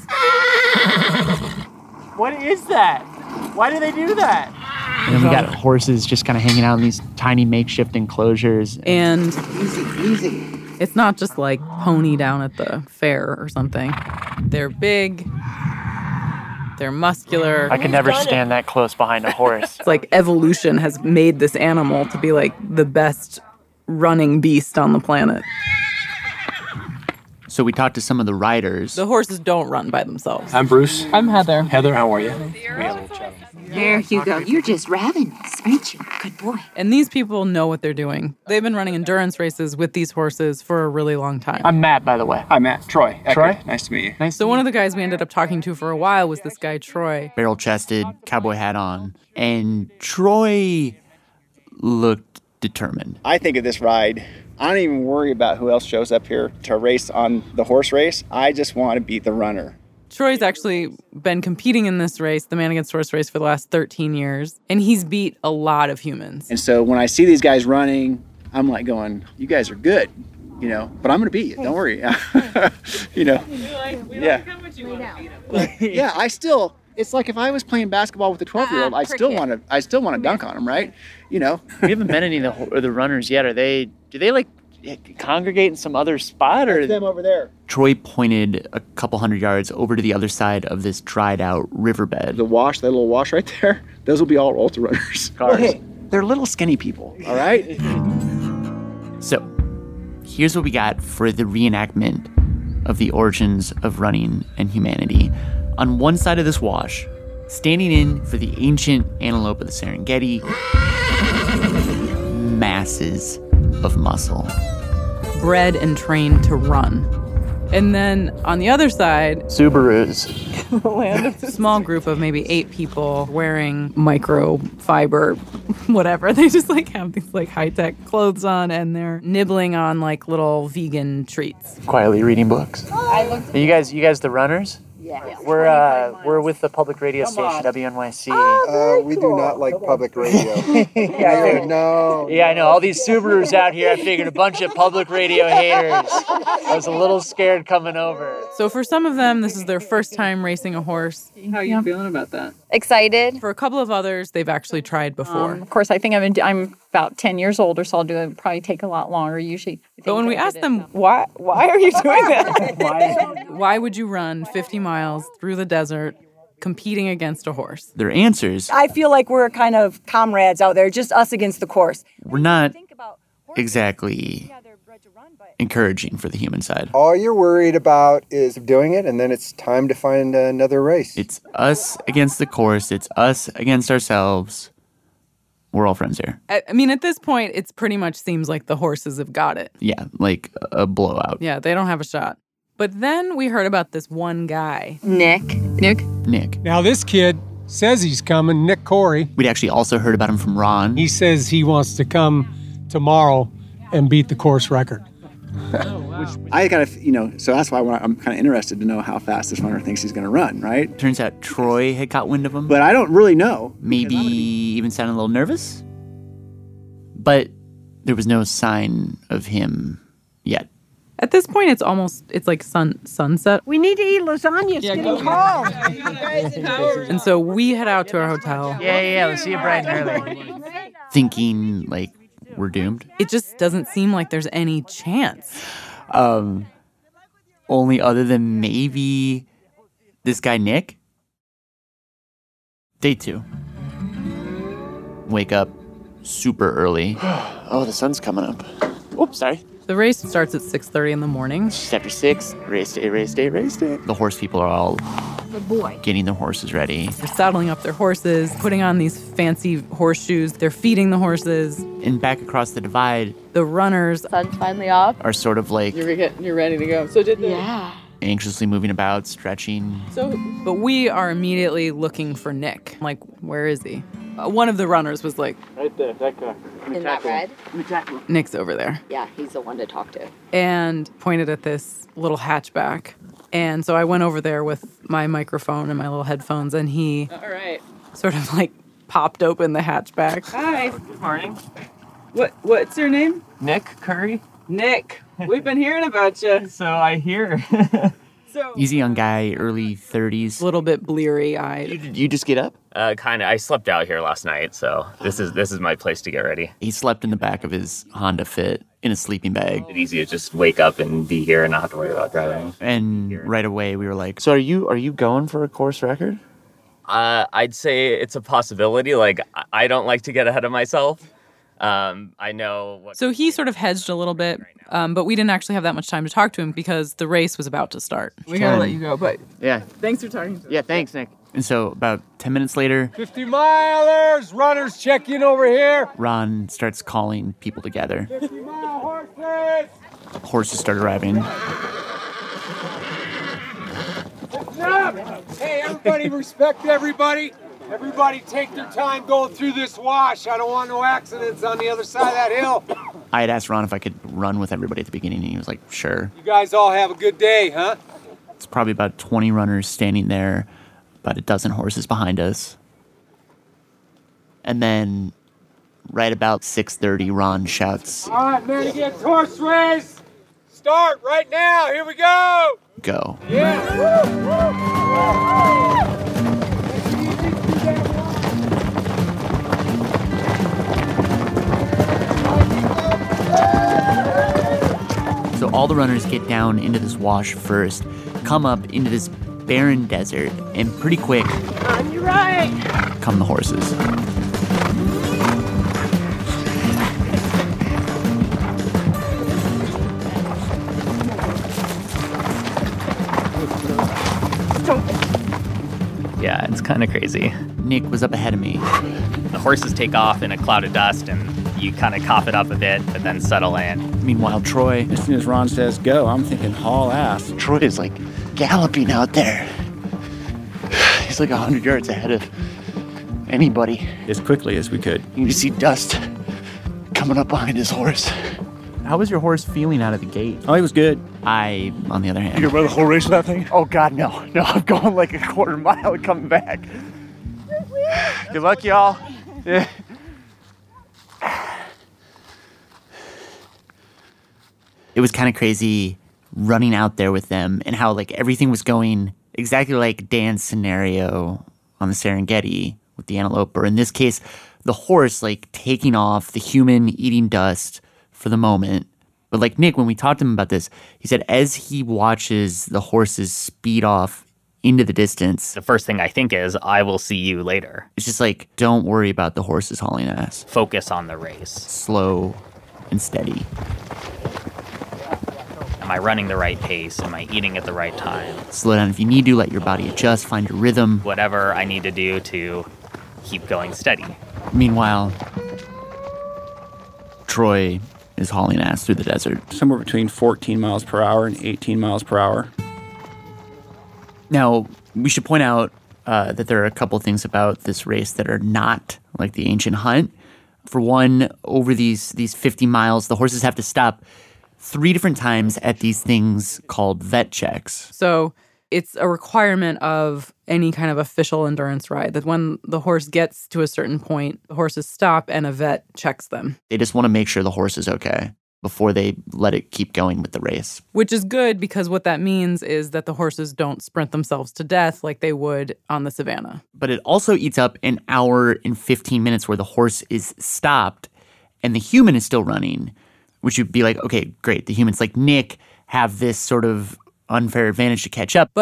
What is that? Why do they do that? And then we got horses just kind of hanging out in these tiny makeshift enclosures. And it's not just like pony down at the fair or something. They're big. They're muscular. I could never stand that close behind a horse. It's like evolution has made this animal to be like the best running beast on the planet. So we talked to some of the riders. The horses don't run by themselves. I'm Bruce. I'm Heather. Heather, how are you? There you go. You're just ravenous, aren't you? Good boy. And these people know what they're doing. They've been running endurance races with these horses for a really long time. I'm Matt, by the way. Hi, Matt. Troy. Troy? Eckert. Nice to meet you. Nice. So one of the guys we ended up talking to for a while was this guy, Troy. Barrel-chested, cowboy hat on. And Troy looked determined. I think of this ride, I don't even worry about who else shows up here to race on the horse race. I just want to beat the runner. Troy's actually been competing in this race, the man against horse race, for the last thirteen years, and he's beat a lot of humans. And so when I see these guys running, I'm like going, you guys are good, you know, but I'm going to beat you. Don't worry. you know. Yeah. yeah, I still, it's like if I was playing basketball with a twelve-year-old, I still want to I still want to dunk on him, right? You know. We haven't met any of the, ho- the runners yet. Are they, do they like congregate in some other spot? Or That's them over there. Troy pointed a couple hundred yards over to the other side of this dried out riverbed. The wash, that little wash right there, those will be all ultra runners. Cars. Hey, they're little skinny people, all right? So, here's what we got for the reenactment of the origins of running and humanity. On one side of this wash, standing in for the ancient antelope of the Serengeti, masses of muscle. Bred and trained to run. And then on the other side, Subarus. a small group of maybe eight people wearing microfiber, whatever. They just like have these like high-tech clothes on and they're nibbling on like little vegan treats. Quietly reading books. Are you guys, you guys the runners? Yeah. We're uh, we're with the public radio station W N Y C. Uh, we do not like public radio. yeah, I figured, no. Yeah, I know. All these Subarus out here, I figured a bunch of public radio haters. I was a little scared coming over. So for some of them, this is their first time racing a horse. How are you feeling about that? Excited. For a couple of others, they've actually tried before. Um, of course, I think I'm in, I'm about ten years older, so I'll do it. Probably take a lot longer usually. But when we asked them, why why are you doing that? why, why would you run fifty miles through the desert competing against a horse? Their answers I feel like we're kind of comrades out there, just us against the course. were not exactly encouraging for the human side. All you're worried about is doing it, and then it's time to find another race. It's us against the course. It's us against ourselves. We're all friends here. I, I mean, at this point, it's pretty much seems like the horses have got it. Yeah, like a blowout. Yeah, they don't have a shot. But then we heard about this one guy. Nick. Nick? Nick. Now, this kid says he's coming, Nick Corey. We'd actually also heard about him from Ron. He says he wants to come tomorrow and beat the course record. I kind of, you know, so that's why I'm kind of interested to know how fast this runner thinks he's going to run, right? Turns out Troy had caught wind of him. But I don't really know. Maybe even sounded a little nervous. But there was no sign of him yet. At this point, it's almost, it's like sun sunset. We need to eat lasagna. It's getting cold. And so we head out to our hotel. Yeah, yeah, yeah. Let's see you bright and early. Thinking, like, we're doomed. It just doesn't seem like there's any chance. Um, only other than maybe This guy, Nick. Day two. Wake up super early. Oh, the sun's coming up. Oops, sorry. The race starts at six thirty in the morning. Just after six, race day, race day, race day. The horse people are all Good boy. getting their horses ready. They're saddling up their horses, putting on these fancy horseshoes. They're feeding the horses. And back across the divide, The runners Sun's finally up. are sort of like You're get, you're ready to go. So did the Yeah. anxiously moving about, stretching. So, but we are immediately looking for Nick. Like, where is he? Uh, one of the runners was like, Right there, that guy. In that red? Nick's over there, Yeah, he's the one to talk to. and pointed at this little hatchback. And so I went over there with my microphone and my little headphones, and he All right. sort of like popped open the hatchback. Hi. Good morning. What? What's your name? Nick Curry. Nick. We've been hearing about you. So I hear. He's a young guy, early thirties. A little bit bleary-eyed. Did you just get up? Uh, kind of. I slept out here last night, so this is this is my place to get ready. He slept in the back of his Honda Fit in a sleeping bag. It's easy to just wake up and be here and not have to worry about driving. And right away we were like, so are you are you going for a course record? Uh, I'd say it's a possibility. Like, I- I don't like to get ahead of myself. Um, I know what... So he sort of hedged a little bit, um, but we didn't actually have that much time to talk to him because the race was about to start. We gotta let you go, but Yeah. thanks for talking to us. Yeah, thanks, Nick. And so about ten minutes later, fifty milers, runners check in over here. Ron starts calling people together. fifty mile horses. Horses start arriving. Listen up. Hey, everybody respect everybody. Everybody take their time going through this wash. I don't want no accidents on the other side of that hill. I had asked Ron if I could run with everybody at the beginning, and he was like, sure. You guys all have a good day, huh? It's probably about twenty runners standing there, about a dozen horses behind us. And then, right about six thirty, Ron shouts, All right, man against horse race. Start right now. Here we go. go. So all the runners get down into this wash first, come up into this barren desert, and pretty quick On your right. come the horses. Yeah, it's kind of crazy. Nick was up ahead of me. The horses take off in a cloud of dust, and you kind of cough it up a bit, but then settle in. Meanwhile, Troy, As soon as Ron says go, I'm thinking haul ass. Troy is like galloping out there. He's like one hundred yards ahead of anybody. As quickly as we could. You can just see dust coming up behind his horse. How was your horse feeling out of the gate? Oh, he was good. I, on the other hand... You could run the whole race with that thing? Oh, God, no. No, I'm going like a quarter mile and coming back. Good luck, y'all. Yeah. It was kind of crazy running out there with them and how, like, everything was going exactly like Dan's scenario on the Serengeti with the antelope, or in this case, the horse, like, taking off, the human eating dust for the moment. But like Nick, when we talked to him about this, he said as he watches the horses speed off into the distance, The first thing I think is, I will see you later. it's just like, don't worry about the horses hauling ass. Focus on the race. Slow and steady. Am I running the right pace? Am I eating at the right time? Slow down if you need to, let your body adjust, find your rhythm. Whatever I need to do to keep going steady. Meanwhile, Troy is hauling ass through the desert. Somewhere between fourteen miles per hour and eighteen miles per hour. Now, we should point out uh, that there are a couple things about this race that are not like the ancient hunt. For one, over these these fifty miles, the horses have to stop three different times at these things called vet checks. So it's a requirement of any kind of official endurance ride that when the horse gets to a certain point, the horses stop and a vet checks them. They just want to make sure the horse is okay before they let it keep going with the race. Which is good because what that means is that the horses don't sprint themselves to death like they would on the savannah. But it also eats up an hour and fifteen minutes where the horse is stopped and the human is still running, which would be like, okay, great. The humans like Nick have this sort of unfair advantage to catch up. But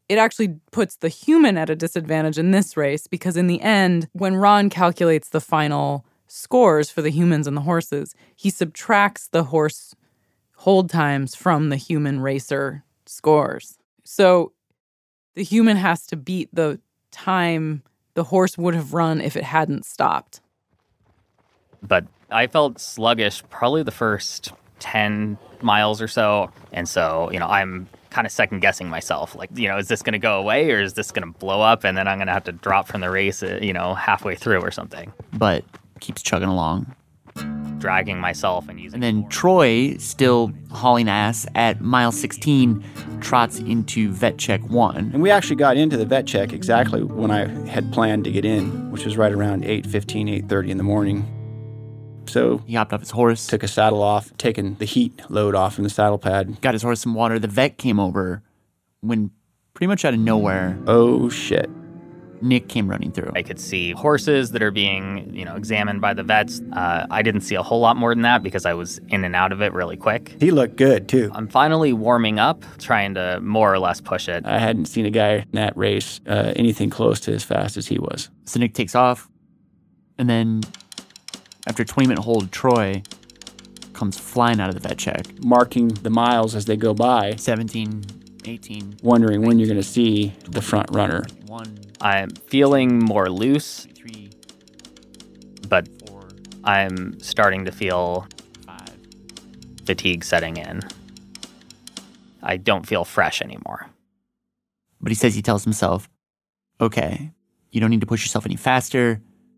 it actually puts the human at a disadvantage in this race because in the end, when Ron calculates the final scores for the humans and the horses, he subtracts the horse hold times from the human racer scores. So the human has to beat the time the horse would have run if it hadn't stopped. But I felt sluggish probably the first ten miles or so. And so, you know, I'm kind of second guessing myself. Like, you know, is this going to go away or is this going to blow up and then I'm going to have to drop from the race, you know, halfway through or something? But keeps chugging along. Dragging myself and using... And then Troy, still hauling ass at mile sixteen, trots into vet check one. And we actually got into the vet check exactly when I had planned to get in, which was right around eight fifteen, eight thirty in the morning. So he hopped off his horse, took a saddle off, taking the heat load off from the saddle pad. Got his horse some water. The vet came over when pretty much out of nowhere. Oh, shit. Nick came running through. I could see horses that are being, you know, examined by the vets. Uh, I didn't see a whole lot more than that because I was in and out of it really quick. He looked good, too. I'm finally warming up, trying to more or less push it. I hadn't seen a guy in that race uh, anything close to as fast as he was. So Nick takes off, and then after a twenty-minute hold, Troy comes flying out of the vet check. Marking the miles as they go by. seventeen, eighteen. Wondering nineteen, when you're going to see the front runner. One. I'm feeling more loose, three, but four, I'm starting to feel five, fatigue setting in. I don't feel fresh anymore. But he says he tells himself, okay, you don't need to push yourself any faster.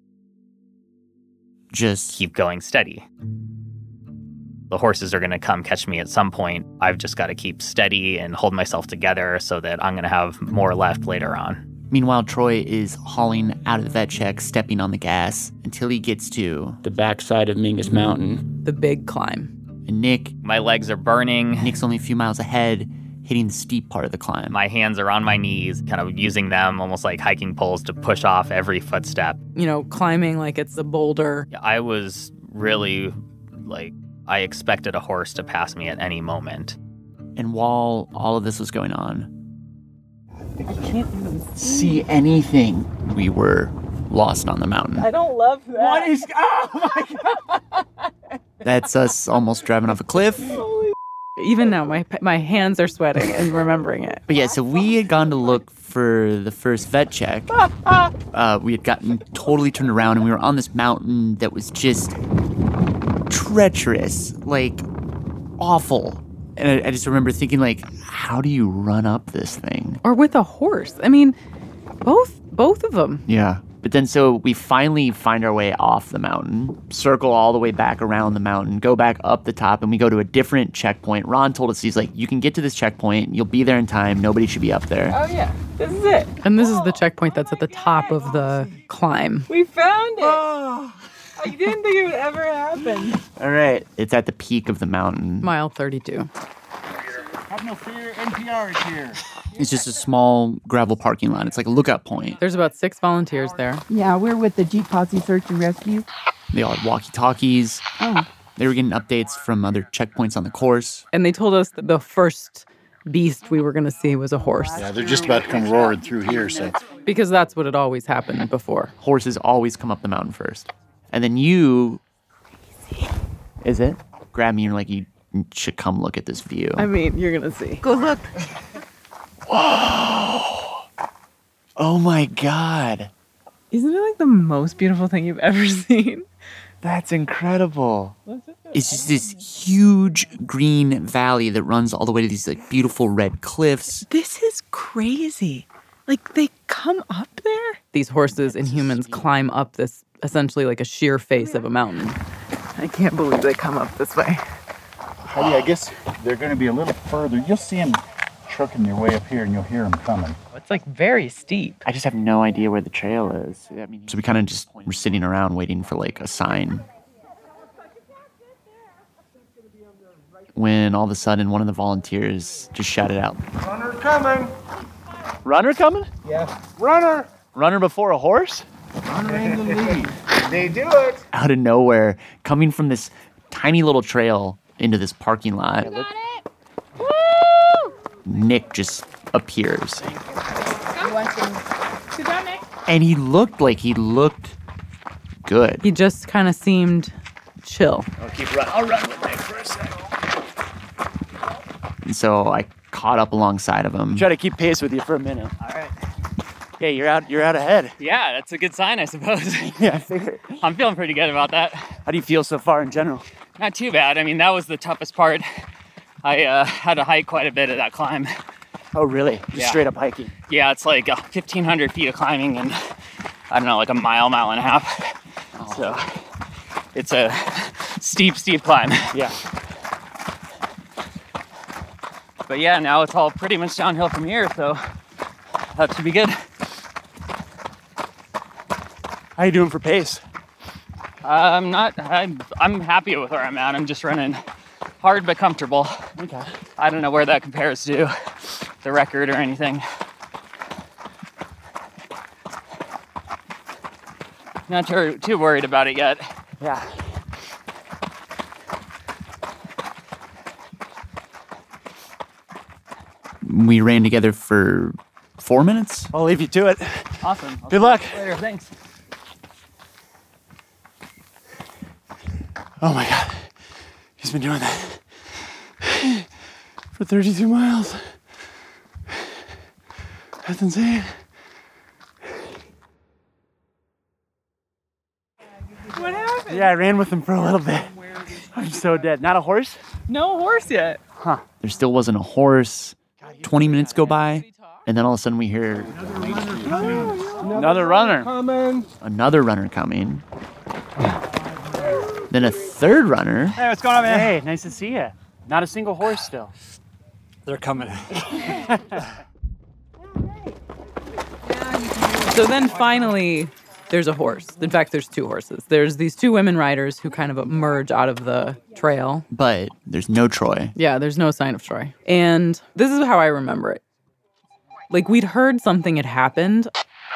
Just keep going steady. The horses are going to come catch me at some point. I've just got to keep steady and hold myself together so that I'm going to have more left later on. Meanwhile, Troy is hauling out of the vet check, stepping on the gas until he gets to the backside of Mingus Mountain. The big climb. And Nick... My legs are burning. Nick's only a few miles ahead, hitting the steep part of the climb. My hands are on my knees, kind of using them almost like hiking poles to push off every footstep. You know, climbing like it's a boulder. I was really, like, I expected a horse to pass me at any moment. And while all of this was going on, I can't even see anything. We were lost on the mountain. I don't love that. What is... Oh, my God! That's us almost driving off a cliff. Even now, my my hands are sweating and remembering it. But yeah, so we had gone to look for the first vet check. Uh, we had gotten totally turned around, and we were on this mountain that was just treacherous, like awful. And I, I just remember thinking, like, how do you run up this thing? Or with a horse. I mean, both both of them. Yeah. But then so we finally find our way off the mountain, circle all the way back around the mountain, go back up the top, and we go to a different checkpoint. Ron told us, he's like, you can get to this checkpoint. You'll be there in time. Nobody should be up there. Oh, yeah. This is it. And this is the checkpoint that's at the top of the climb. We found it. Oh. I didn't think it would ever happen. All right. It's at the peak of the mountain. Mile thirty-two. Have no fear, N P R is here. It's just a small gravel parking lot. It's like a lookout point. There's about six volunteers there. Yeah, we're with the Jeep Posse Search and Rescue. They all had walkie-talkies. Oh. They were getting updates from other checkpoints on the course. And they told us that the first beast we were going to see was a horse. Yeah, they're just about to come roaring through here, so. Because that's what had always happened before. Horses always come up the mountain first. And then you... Is it? Grab me and you're like, you should come look at this view. I mean, you're going to see. Go look. Whoa! Oh my God. Isn't it like the most beautiful thing you've ever seen? That's incredible. It's just this huge green valley that runs all the way to these like beautiful red cliffs. This is crazy. Like they come up there? These horses and humans climb up this essentially like a sheer face of a mountain. I can't believe they come up this way. Heidi, I guess they're going to be a little further. You'll see them trucking your way up here and you'll hear them coming. It's like very steep. I just have no idea where the trail is. I mean, so we kind of just were sitting around waiting for like a sign. When all of a sudden one of the volunteers just shouted out, "Runner coming!" Runner coming? Yeah. Runner! Runner before a horse? Runner in the lead. They do it! Out of nowhere, coming from this tiny little trail into this parking lot. Got it! Woo! Nick just appears. You want some? Sit down, Nick. And he looked like he looked good. He just kind of seemed chill. I'll keep running. I'll run with Nick for a second. And so I caught up alongside of him. Try to keep pace with you for a minute. All right. Yeah, you're out. You're out ahead. Yeah, that's a good sign, I suppose. Yeah, I figured. I'm feeling pretty good about that. How do you feel so far in general? Not too bad. I mean, that was the toughest part. I uh, had to hike quite a bit of that climb. Oh, really? Just Yeah. straight up hiking? Yeah, it's like uh, fifteen hundred feet of climbing and I don't know, like a mile, mile and a half. Oh. So it's a steep, steep climb. Yeah. But yeah, now it's all pretty much downhill from here, so that should be good. How you doing for pace? I'm not, I'm, I'm happy with where I'm at. I'm just running hard but comfortable. Okay. I don't know where that compares to the record or anything. Not too, too worried about it yet. Yeah. We ran together for four minutes. I'll leave you to it. Awesome. I'll Good luck. see you later. Thanks. Oh my God. He's been doing that for thirty-two miles. That's insane. What happened? Yeah, I ran with him for a little bit. I'm so dead. Not a horse? No horse yet. Huh. There still wasn't a horse. twenty minutes go by, and then all of a sudden we hear Another runner. Coming. another runner coming. Then a third runner. Hey, what's going on, man? Hey, nice to see you. Not a single horse still. They're coming. So then finally, there's a horse. In fact, there's two horses. There's these two women riders who kind of emerge out of the trail. But there's no Troy. Yeah, there's no sign of Troy. And this is how I remember it. Like, we'd heard something had happened.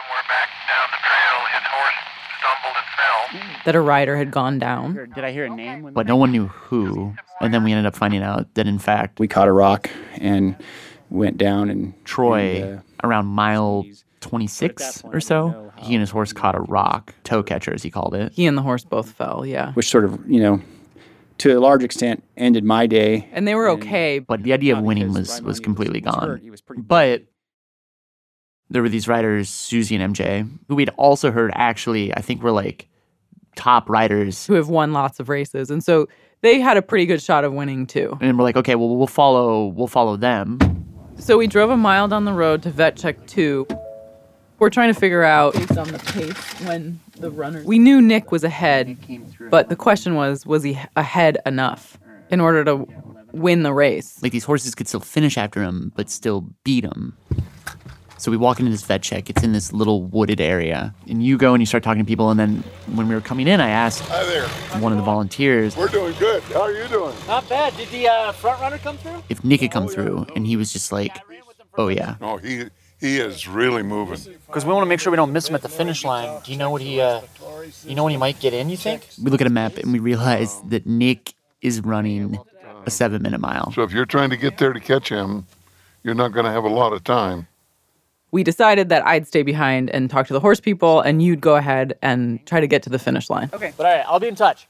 That a rider had gone down. Did I hear a name? But no one knew who. And then we ended up finding out that, in fact, We caught a rock and went down and Troy, and, uh, around mile twenty-six or so, he and his horse caught a rock, toe catcher as he called it. He and the horse both fell, yeah. which sort of, you know, to a large extent ended my day. And they were okay. But the idea of winning was, was completely gone. But there were these riders, Susie and M J, who we'd also heard actually, I think were like top riders. Who have won lots of races. And so they had a pretty good shot of winning too. And we're like, okay, well, we'll follow, we'll follow them. So we drove a mile down the road to Vet Check two. We're trying to figure out, based on the pace, when the runners... We knew Nick was ahead, but the question was, was he ahead enough in order to win the race? Like, these horses could still finish after him, but still beat him. So we walk into this vet check. It's in this little wooded area. And you go and you start talking to people. And then when we were coming in, I asked Hi there. one of the volunteers. We're doing good. How are you doing? Not bad. Did the uh, front runner come through? If Nick had come through, and he was just like, oh, yeah. No, he he is really moving. Because we want to make sure we don't miss him at the finish line. Do you know what he, uh, you know when he might get in, you think? We look at a map and we realize that Nick is running a seven-minute mile. So if you're trying to get there to catch him, you're not going to have a lot of time. We decided that I'd stay behind and talk to the horse people, and you'd go ahead and try to get to the finish line. Okay, but all right, I'll be in touch.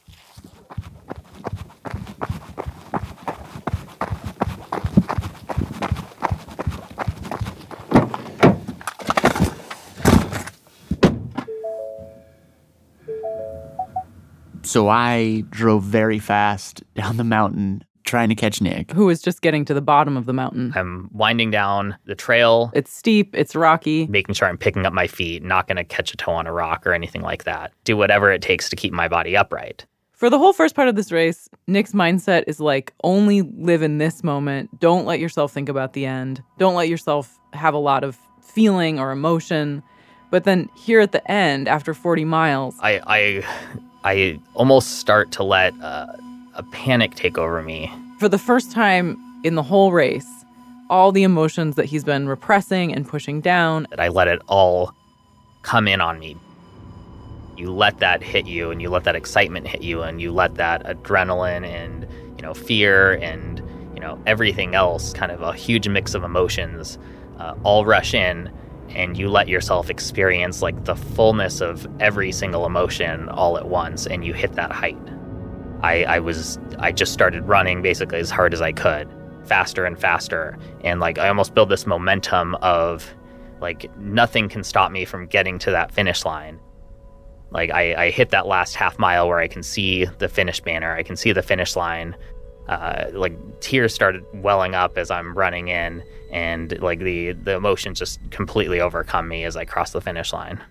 So I drove very fast down the mountain trying to catch Nick. Who was just getting to the bottom of the mountain. I'm winding down the trail. It's steep, it's rocky. Making sure I'm picking up my feet, not going to catch a toe on a rock or anything like that. Do whatever it takes to keep my body upright. For the whole first part of this race, Nick's mindset is like, only live in this moment. Don't let yourself think about the end. Don't let yourself have a lot of feeling or emotion. But then here at the end, after forty miles... I I, I almost start to let uh, a panic take over me. For the first time in the whole race, all the emotions that he's been repressing and pushing down... That I let it all come in on me. You let that hit you, and you let that excitement hit you, and you let that adrenaline and, you know, fear and, you you know, everything else, kind of a huge mix of emotions, uh, all rush in, and you let yourself experience like the fullness of every single emotion all at once, and you hit that height. I, I was, I just started running basically as hard as I could, faster and faster. And like, I almost built this momentum of like, nothing can stop me from getting to that finish line. Like I, I hit that last half mile where I can see the finish banner. I can see the finish line. Uh, like tears started welling up as I'm running in, and like the, the emotions just completely overcome me as I cross the finish line.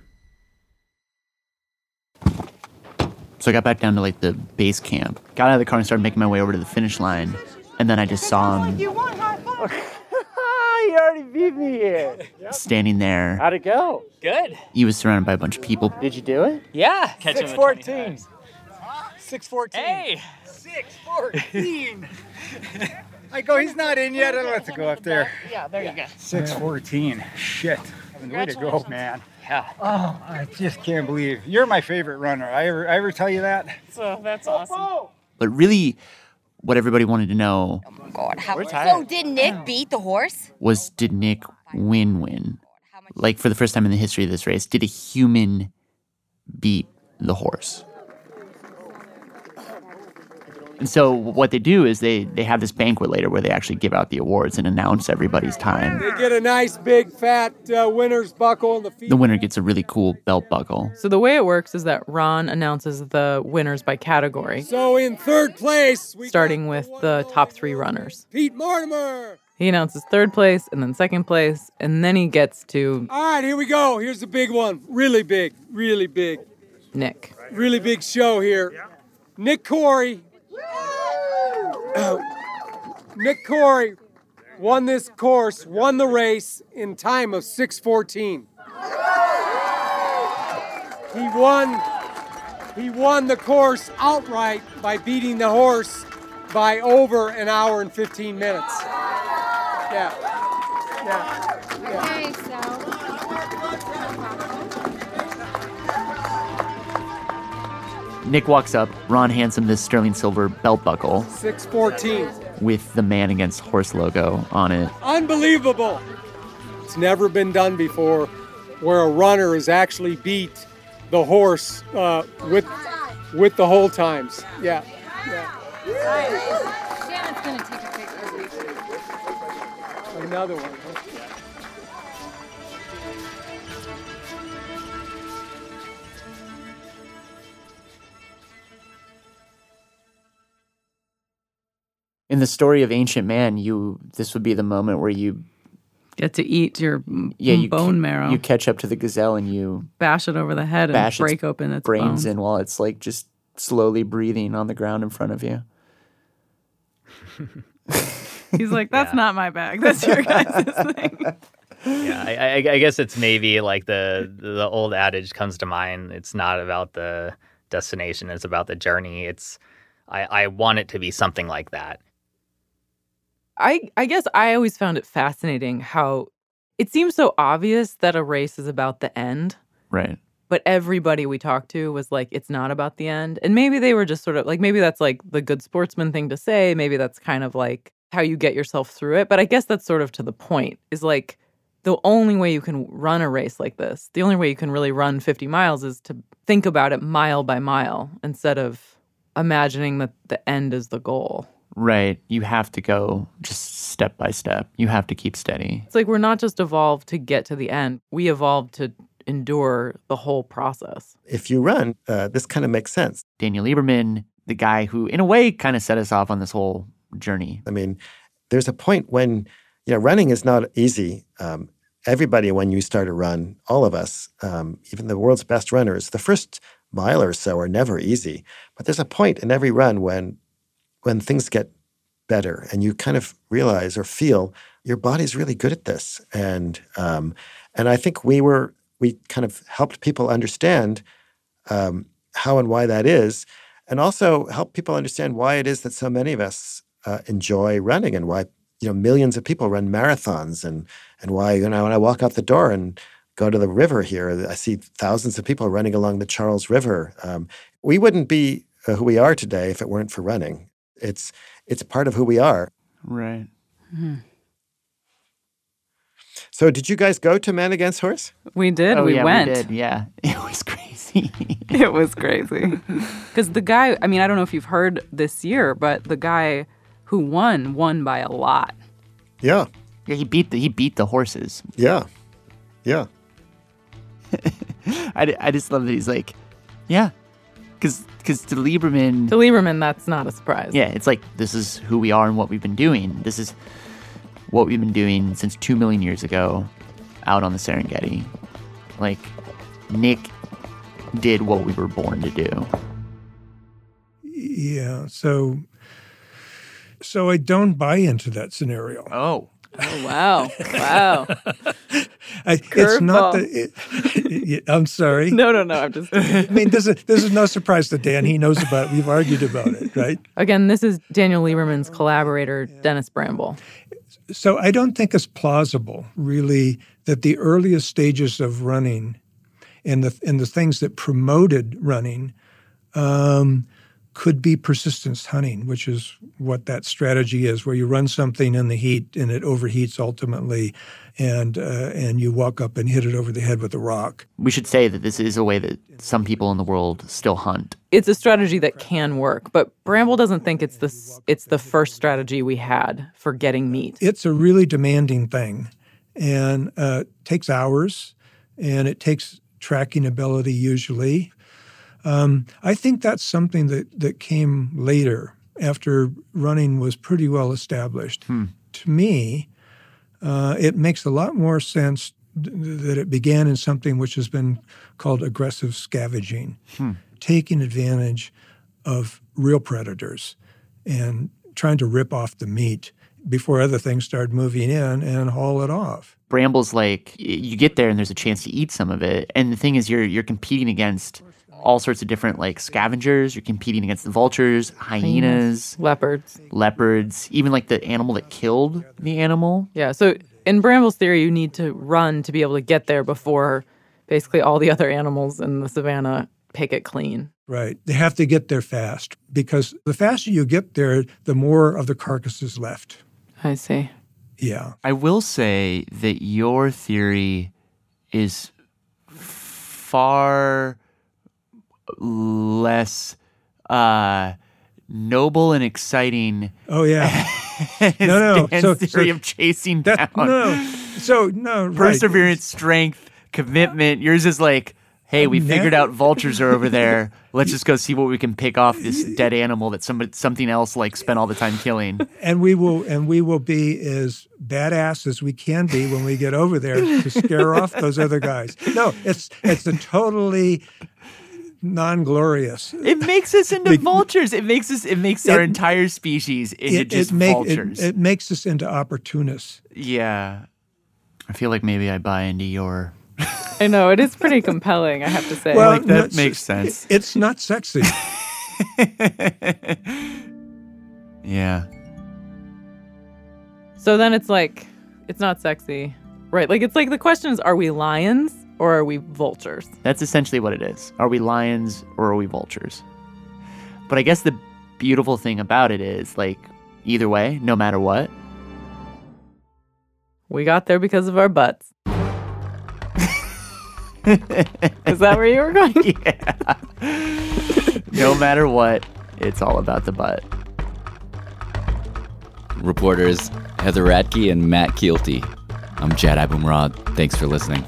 So I got back down to like the base camp, got out of the car and started making my way over to the finish line. And then I just saw him You already beat me here. standing there. How'd it go? Good. He was surrounded by a bunch of people. Did you do it? Yeah. six fourteen. six fourteen. Hey. six fourteen. I go, he's not in yet. I don't have to go up there. Yeah, there you go. six fourteen. Shit. Way to go, man. Yeah. Oh, I just can't believe. You're my favorite runner. I ever, I ever tell you that? So that's awesome. But really, what everybody wanted to know God, how, so did Nick beat the horse? was, did Nick win-win? Like, for the first time in the history of this race, did a human beat the horse? And so what they do is they, they have this banquet later where they actually give out the awards and announce everybody's time. They get a nice big fat uh, winner's buckle in the feet. The winner gets a really cool belt buckle. So the way it works is that Ron announces the winners by category, So in third place, we starting with the top three runners. Pete Mortimer. He announces third place and then second place, and then he gets to All right, here we go. Here's the big one. Really big, really big. Nick. Really big show here. Nick Corey. Nick Corey won this course, won the race in time of six fourteen. He won he won the course outright by beating the horse by over an hour and fifteen minutes. Yeah. Yeah. yeah. Okay, so. Nick walks up, Ron hands him this sterling silver belt buckle six fourteen. with the Man Against Horse logo on it. Unbelievable. It's never been done before where a runner has actually beat the horse uh, with with the whole times. Yeah. Yeah. Shannon's going to take a picture. Another one. Huh? In the story of Ancient Man, you this would be the moment where you Get to eat your yeah, you bone ca- marrow. You catch up to the gazelle and you bash it over the head and bash break its open its brains bones. in while it's like just slowly breathing on the ground in front of you. He's like, that's not my bag. That's your guys' thing. Yeah, I, I, I guess it's maybe like the the old adage comes to mind. It's not about the destination; it's about the journey. It's I, I want it to be something like that. I, I guess I always found it fascinating how it seems so obvious that a race is about the end. Right. But everybody we talked to was like, it's not about the end. And maybe they were just sort of like, maybe that's like the good sportsman thing to say. Maybe that's kind of like how you get yourself through it. But I guess that's sort of to the point, is like the only way you can run a race like this, the only way you can really run fifty miles is to think about it mile by mile instead of imagining that the end is the goal. Right. You have to go just step by step. You have to keep steady. It's like we're not just evolved to get to the end. We evolved to endure the whole process. If you run, uh, this kind of makes sense. Daniel Lieberman, the guy who, in a way, kind of set us off on this whole journey. I mean, there's a point when, you know, running is not easy. Um, everybody, when you start a run, all of us, um, even the world's best runners, the first mile or so are never easy. But there's a point in every run when when things get better and you kind of realize or feel your body's really good at this. And um, and I think we were, we kind of helped people understand um, how and why that is, and also help people understand why it is that so many of us uh, enjoy running and why, you know, millions of people run marathons and and why, you know, when I walk out the door and go to the river here, I see thousands of people running along the Charles River. Um, we wouldn't be uh, who we are today if it weren't for running. It's it's part of who we are. Right. Hmm. So did you guys go to Man Against Horse? We did. Oh, we yeah, went. We did. Yeah. It was crazy. It was crazy. Because the guy, I mean, I don't know if you've heard this year, but the guy who won, won by a lot. Yeah. Yeah, he beat the, he beat the horses. Yeah. Yeah. I, I just love that he's like, yeah. Because because to Lieberman... To Lieberman, that's not a surprise. Yeah, it's like, this is who we are and what we've been doing. This is what we've been doing since two million years ago out on the Serengeti. Like, Nick did what we were born to do. Yeah, so... So I don't buy into that scenario. Oh. Oh, wow. Wow. I, it's not the... It, it, I'm sorry. No, no, no. I'm just... I mean, this is, this is no surprise to Dan. He knows about it. We've argued about it, right? Again, this is Daniel Lieberman's collaborator, Dennis Bramble. So I don't think it's plausible, really, that the earliest stages of running and the, and the things that promoted running um, could be persistence hunting, which is what that strategy is, where you run something in the heat and it overheats ultimately, and uh, and you walk up and hit it over the head with a rock. We should say that this is a way that some people in the world still hunt. It's a strategy that can work, but Bramble doesn't think it's the, it's the first strategy we had for getting meat. It's a really demanding thing, and uh, takes hours, and it takes tracking ability usually. Um, I think that's something that, that came later after running was pretty well established. Hmm. To me, uh, it makes a lot more sense th- that it began in something which has been called aggressive scavenging, Hmm. taking advantage of real predators and trying to rip off the meat before other things started moving in and haul it off. Bramble's like, you get there and there's a chance to eat some of it. And the thing is, you're you're competing against all sorts of different like scavengers. You're competing against the vultures, hyenas, Hyenas, leopards. leopards, even like the animal that killed the animal. Yeah, so in Bramble's theory, you need to run to be able to get there before basically all the other animals in the savannah pick it clean. Right. They have to get there fast because the faster you get there, the more of the carcass is left. I see. Yeah. I will say that your theory is far less uh, noble and exciting. Oh yeah. no, no. Dan's So, theory so of chasing that, down. No. So no. Perseverance, strength, commitment. Yours is like, hey, we Never- figured out vultures are over there. Let's just go see what we can pick off this dead animal that somebody something else like spent all the time killing. And we will and we will be as badass as we can be when we get over there to scare off those other guys. No, it's it's a totally non-glorious. It makes us into vultures. It makes us. It makes It- our entire species into It, just it, make, vultures. it, it makes us into opportunists. Yeah, I feel like maybe I buy into your. I know, it is pretty compelling, I have to say. Well, like that no, makes sense. It's not sexy. Yeah. So then it's like, it's not sexy. Right, like it's like the question is, are we lions or are we vultures? That's essentially what it is. Are we lions or are we vultures? But I guess the beautiful thing about it is, like, either way, no matter what, we got there because of our butts. Is that where you were going? Yeah. No matter what, it's all about the butt. Reporters Heather Radke and Matt Keelty. I'm Jad Abumrad. Thanks for listening.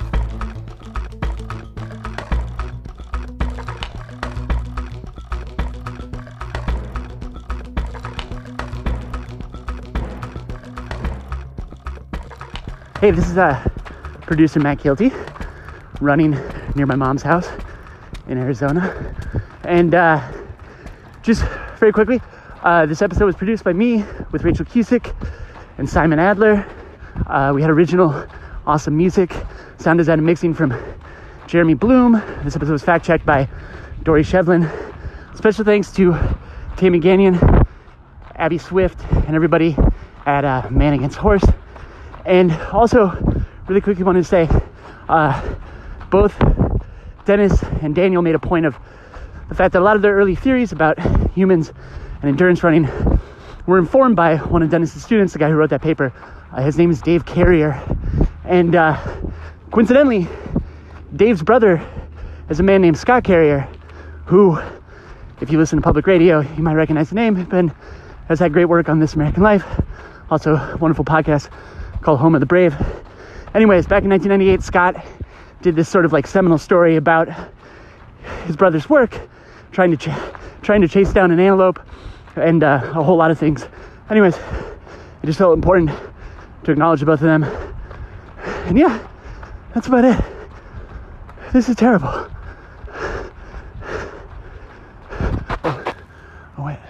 Hey, this is uh, producer Matt Keelty, running near my mom's house in Arizona. And uh, just very quickly, uh, this episode was produced by me with Rachel Cusick and Simon Adler. Uh, we had original awesome music, sound design and mixing from Jeremy Bloom. This episode was fact-checked by Dory Shevlin. Special thanks to Tammy Gagnon, Abby Swift, and everybody at uh, Man Against Horse. And also, really quickly wanted to say, uh, both Dennis and Daniel made a point of the fact that a lot of their early theories about humans and endurance running were informed by one of Dennis's students, the guy who wrote that paper. Uh, his name is Dave Carrier. And uh, coincidentally, Dave's brother is a man named Scott Carrier, who, if you listen to public radio, you might recognize the name, and has had great work on This American Life. Also, a wonderful podcast called Home of the Brave. Anyways, back in nineteen ninety-eight, Scott did this sort of like seminal story about his brother's work, trying to ch- trying to chase down an antelope, and uh, a whole lot of things. Anyways, it just felt important to acknowledge the both of them. And yeah, that's about it. This is terrible. Oh, oh wait.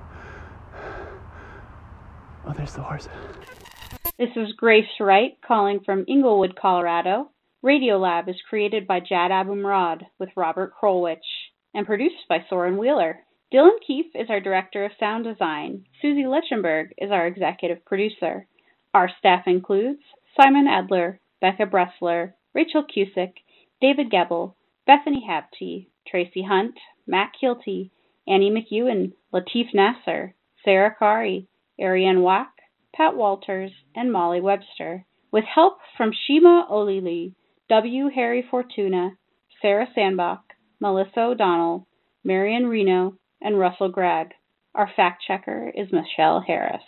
Oh, there's the horse. This is Grace Wright calling from Inglewood, Colorado. Radiolab is created by Jad Abumrad with Robert Krolwich and produced by Soren Wheeler. Dylan Keefe is our director of sound design. Susie Lechenberg is our executive producer. Our staff includes Simon Adler, Becca Bressler, Rachel Cusick, David Gebel, Bethany Habte, Tracy Hunt, Matt Kilty, Annie McEwen, Latif Nasser, Sarah Kari, Ariane Wack, Pat Walters, and Molly Webster, with help from Shima Olili, W. Harry Fortuna, Sarah Sandbach, Melissa O'Donnell, Marion Reno, and Russell Gregg. Our fact checker is Michelle Harris.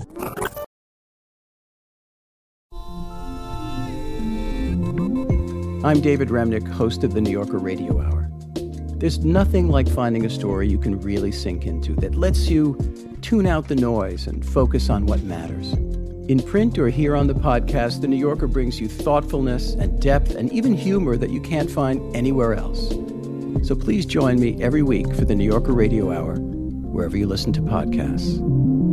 I'm David Remnick, host of the New Yorker Radio Hour. There's nothing like finding a story you can really sink into that lets you tune out the noise and focus on what matters. In print or here on the podcast, The New Yorker brings you thoughtfulness and depth and even humor that you can't find anywhere else. So please join me every week for the New Yorker Radio Hour, wherever you listen to podcasts.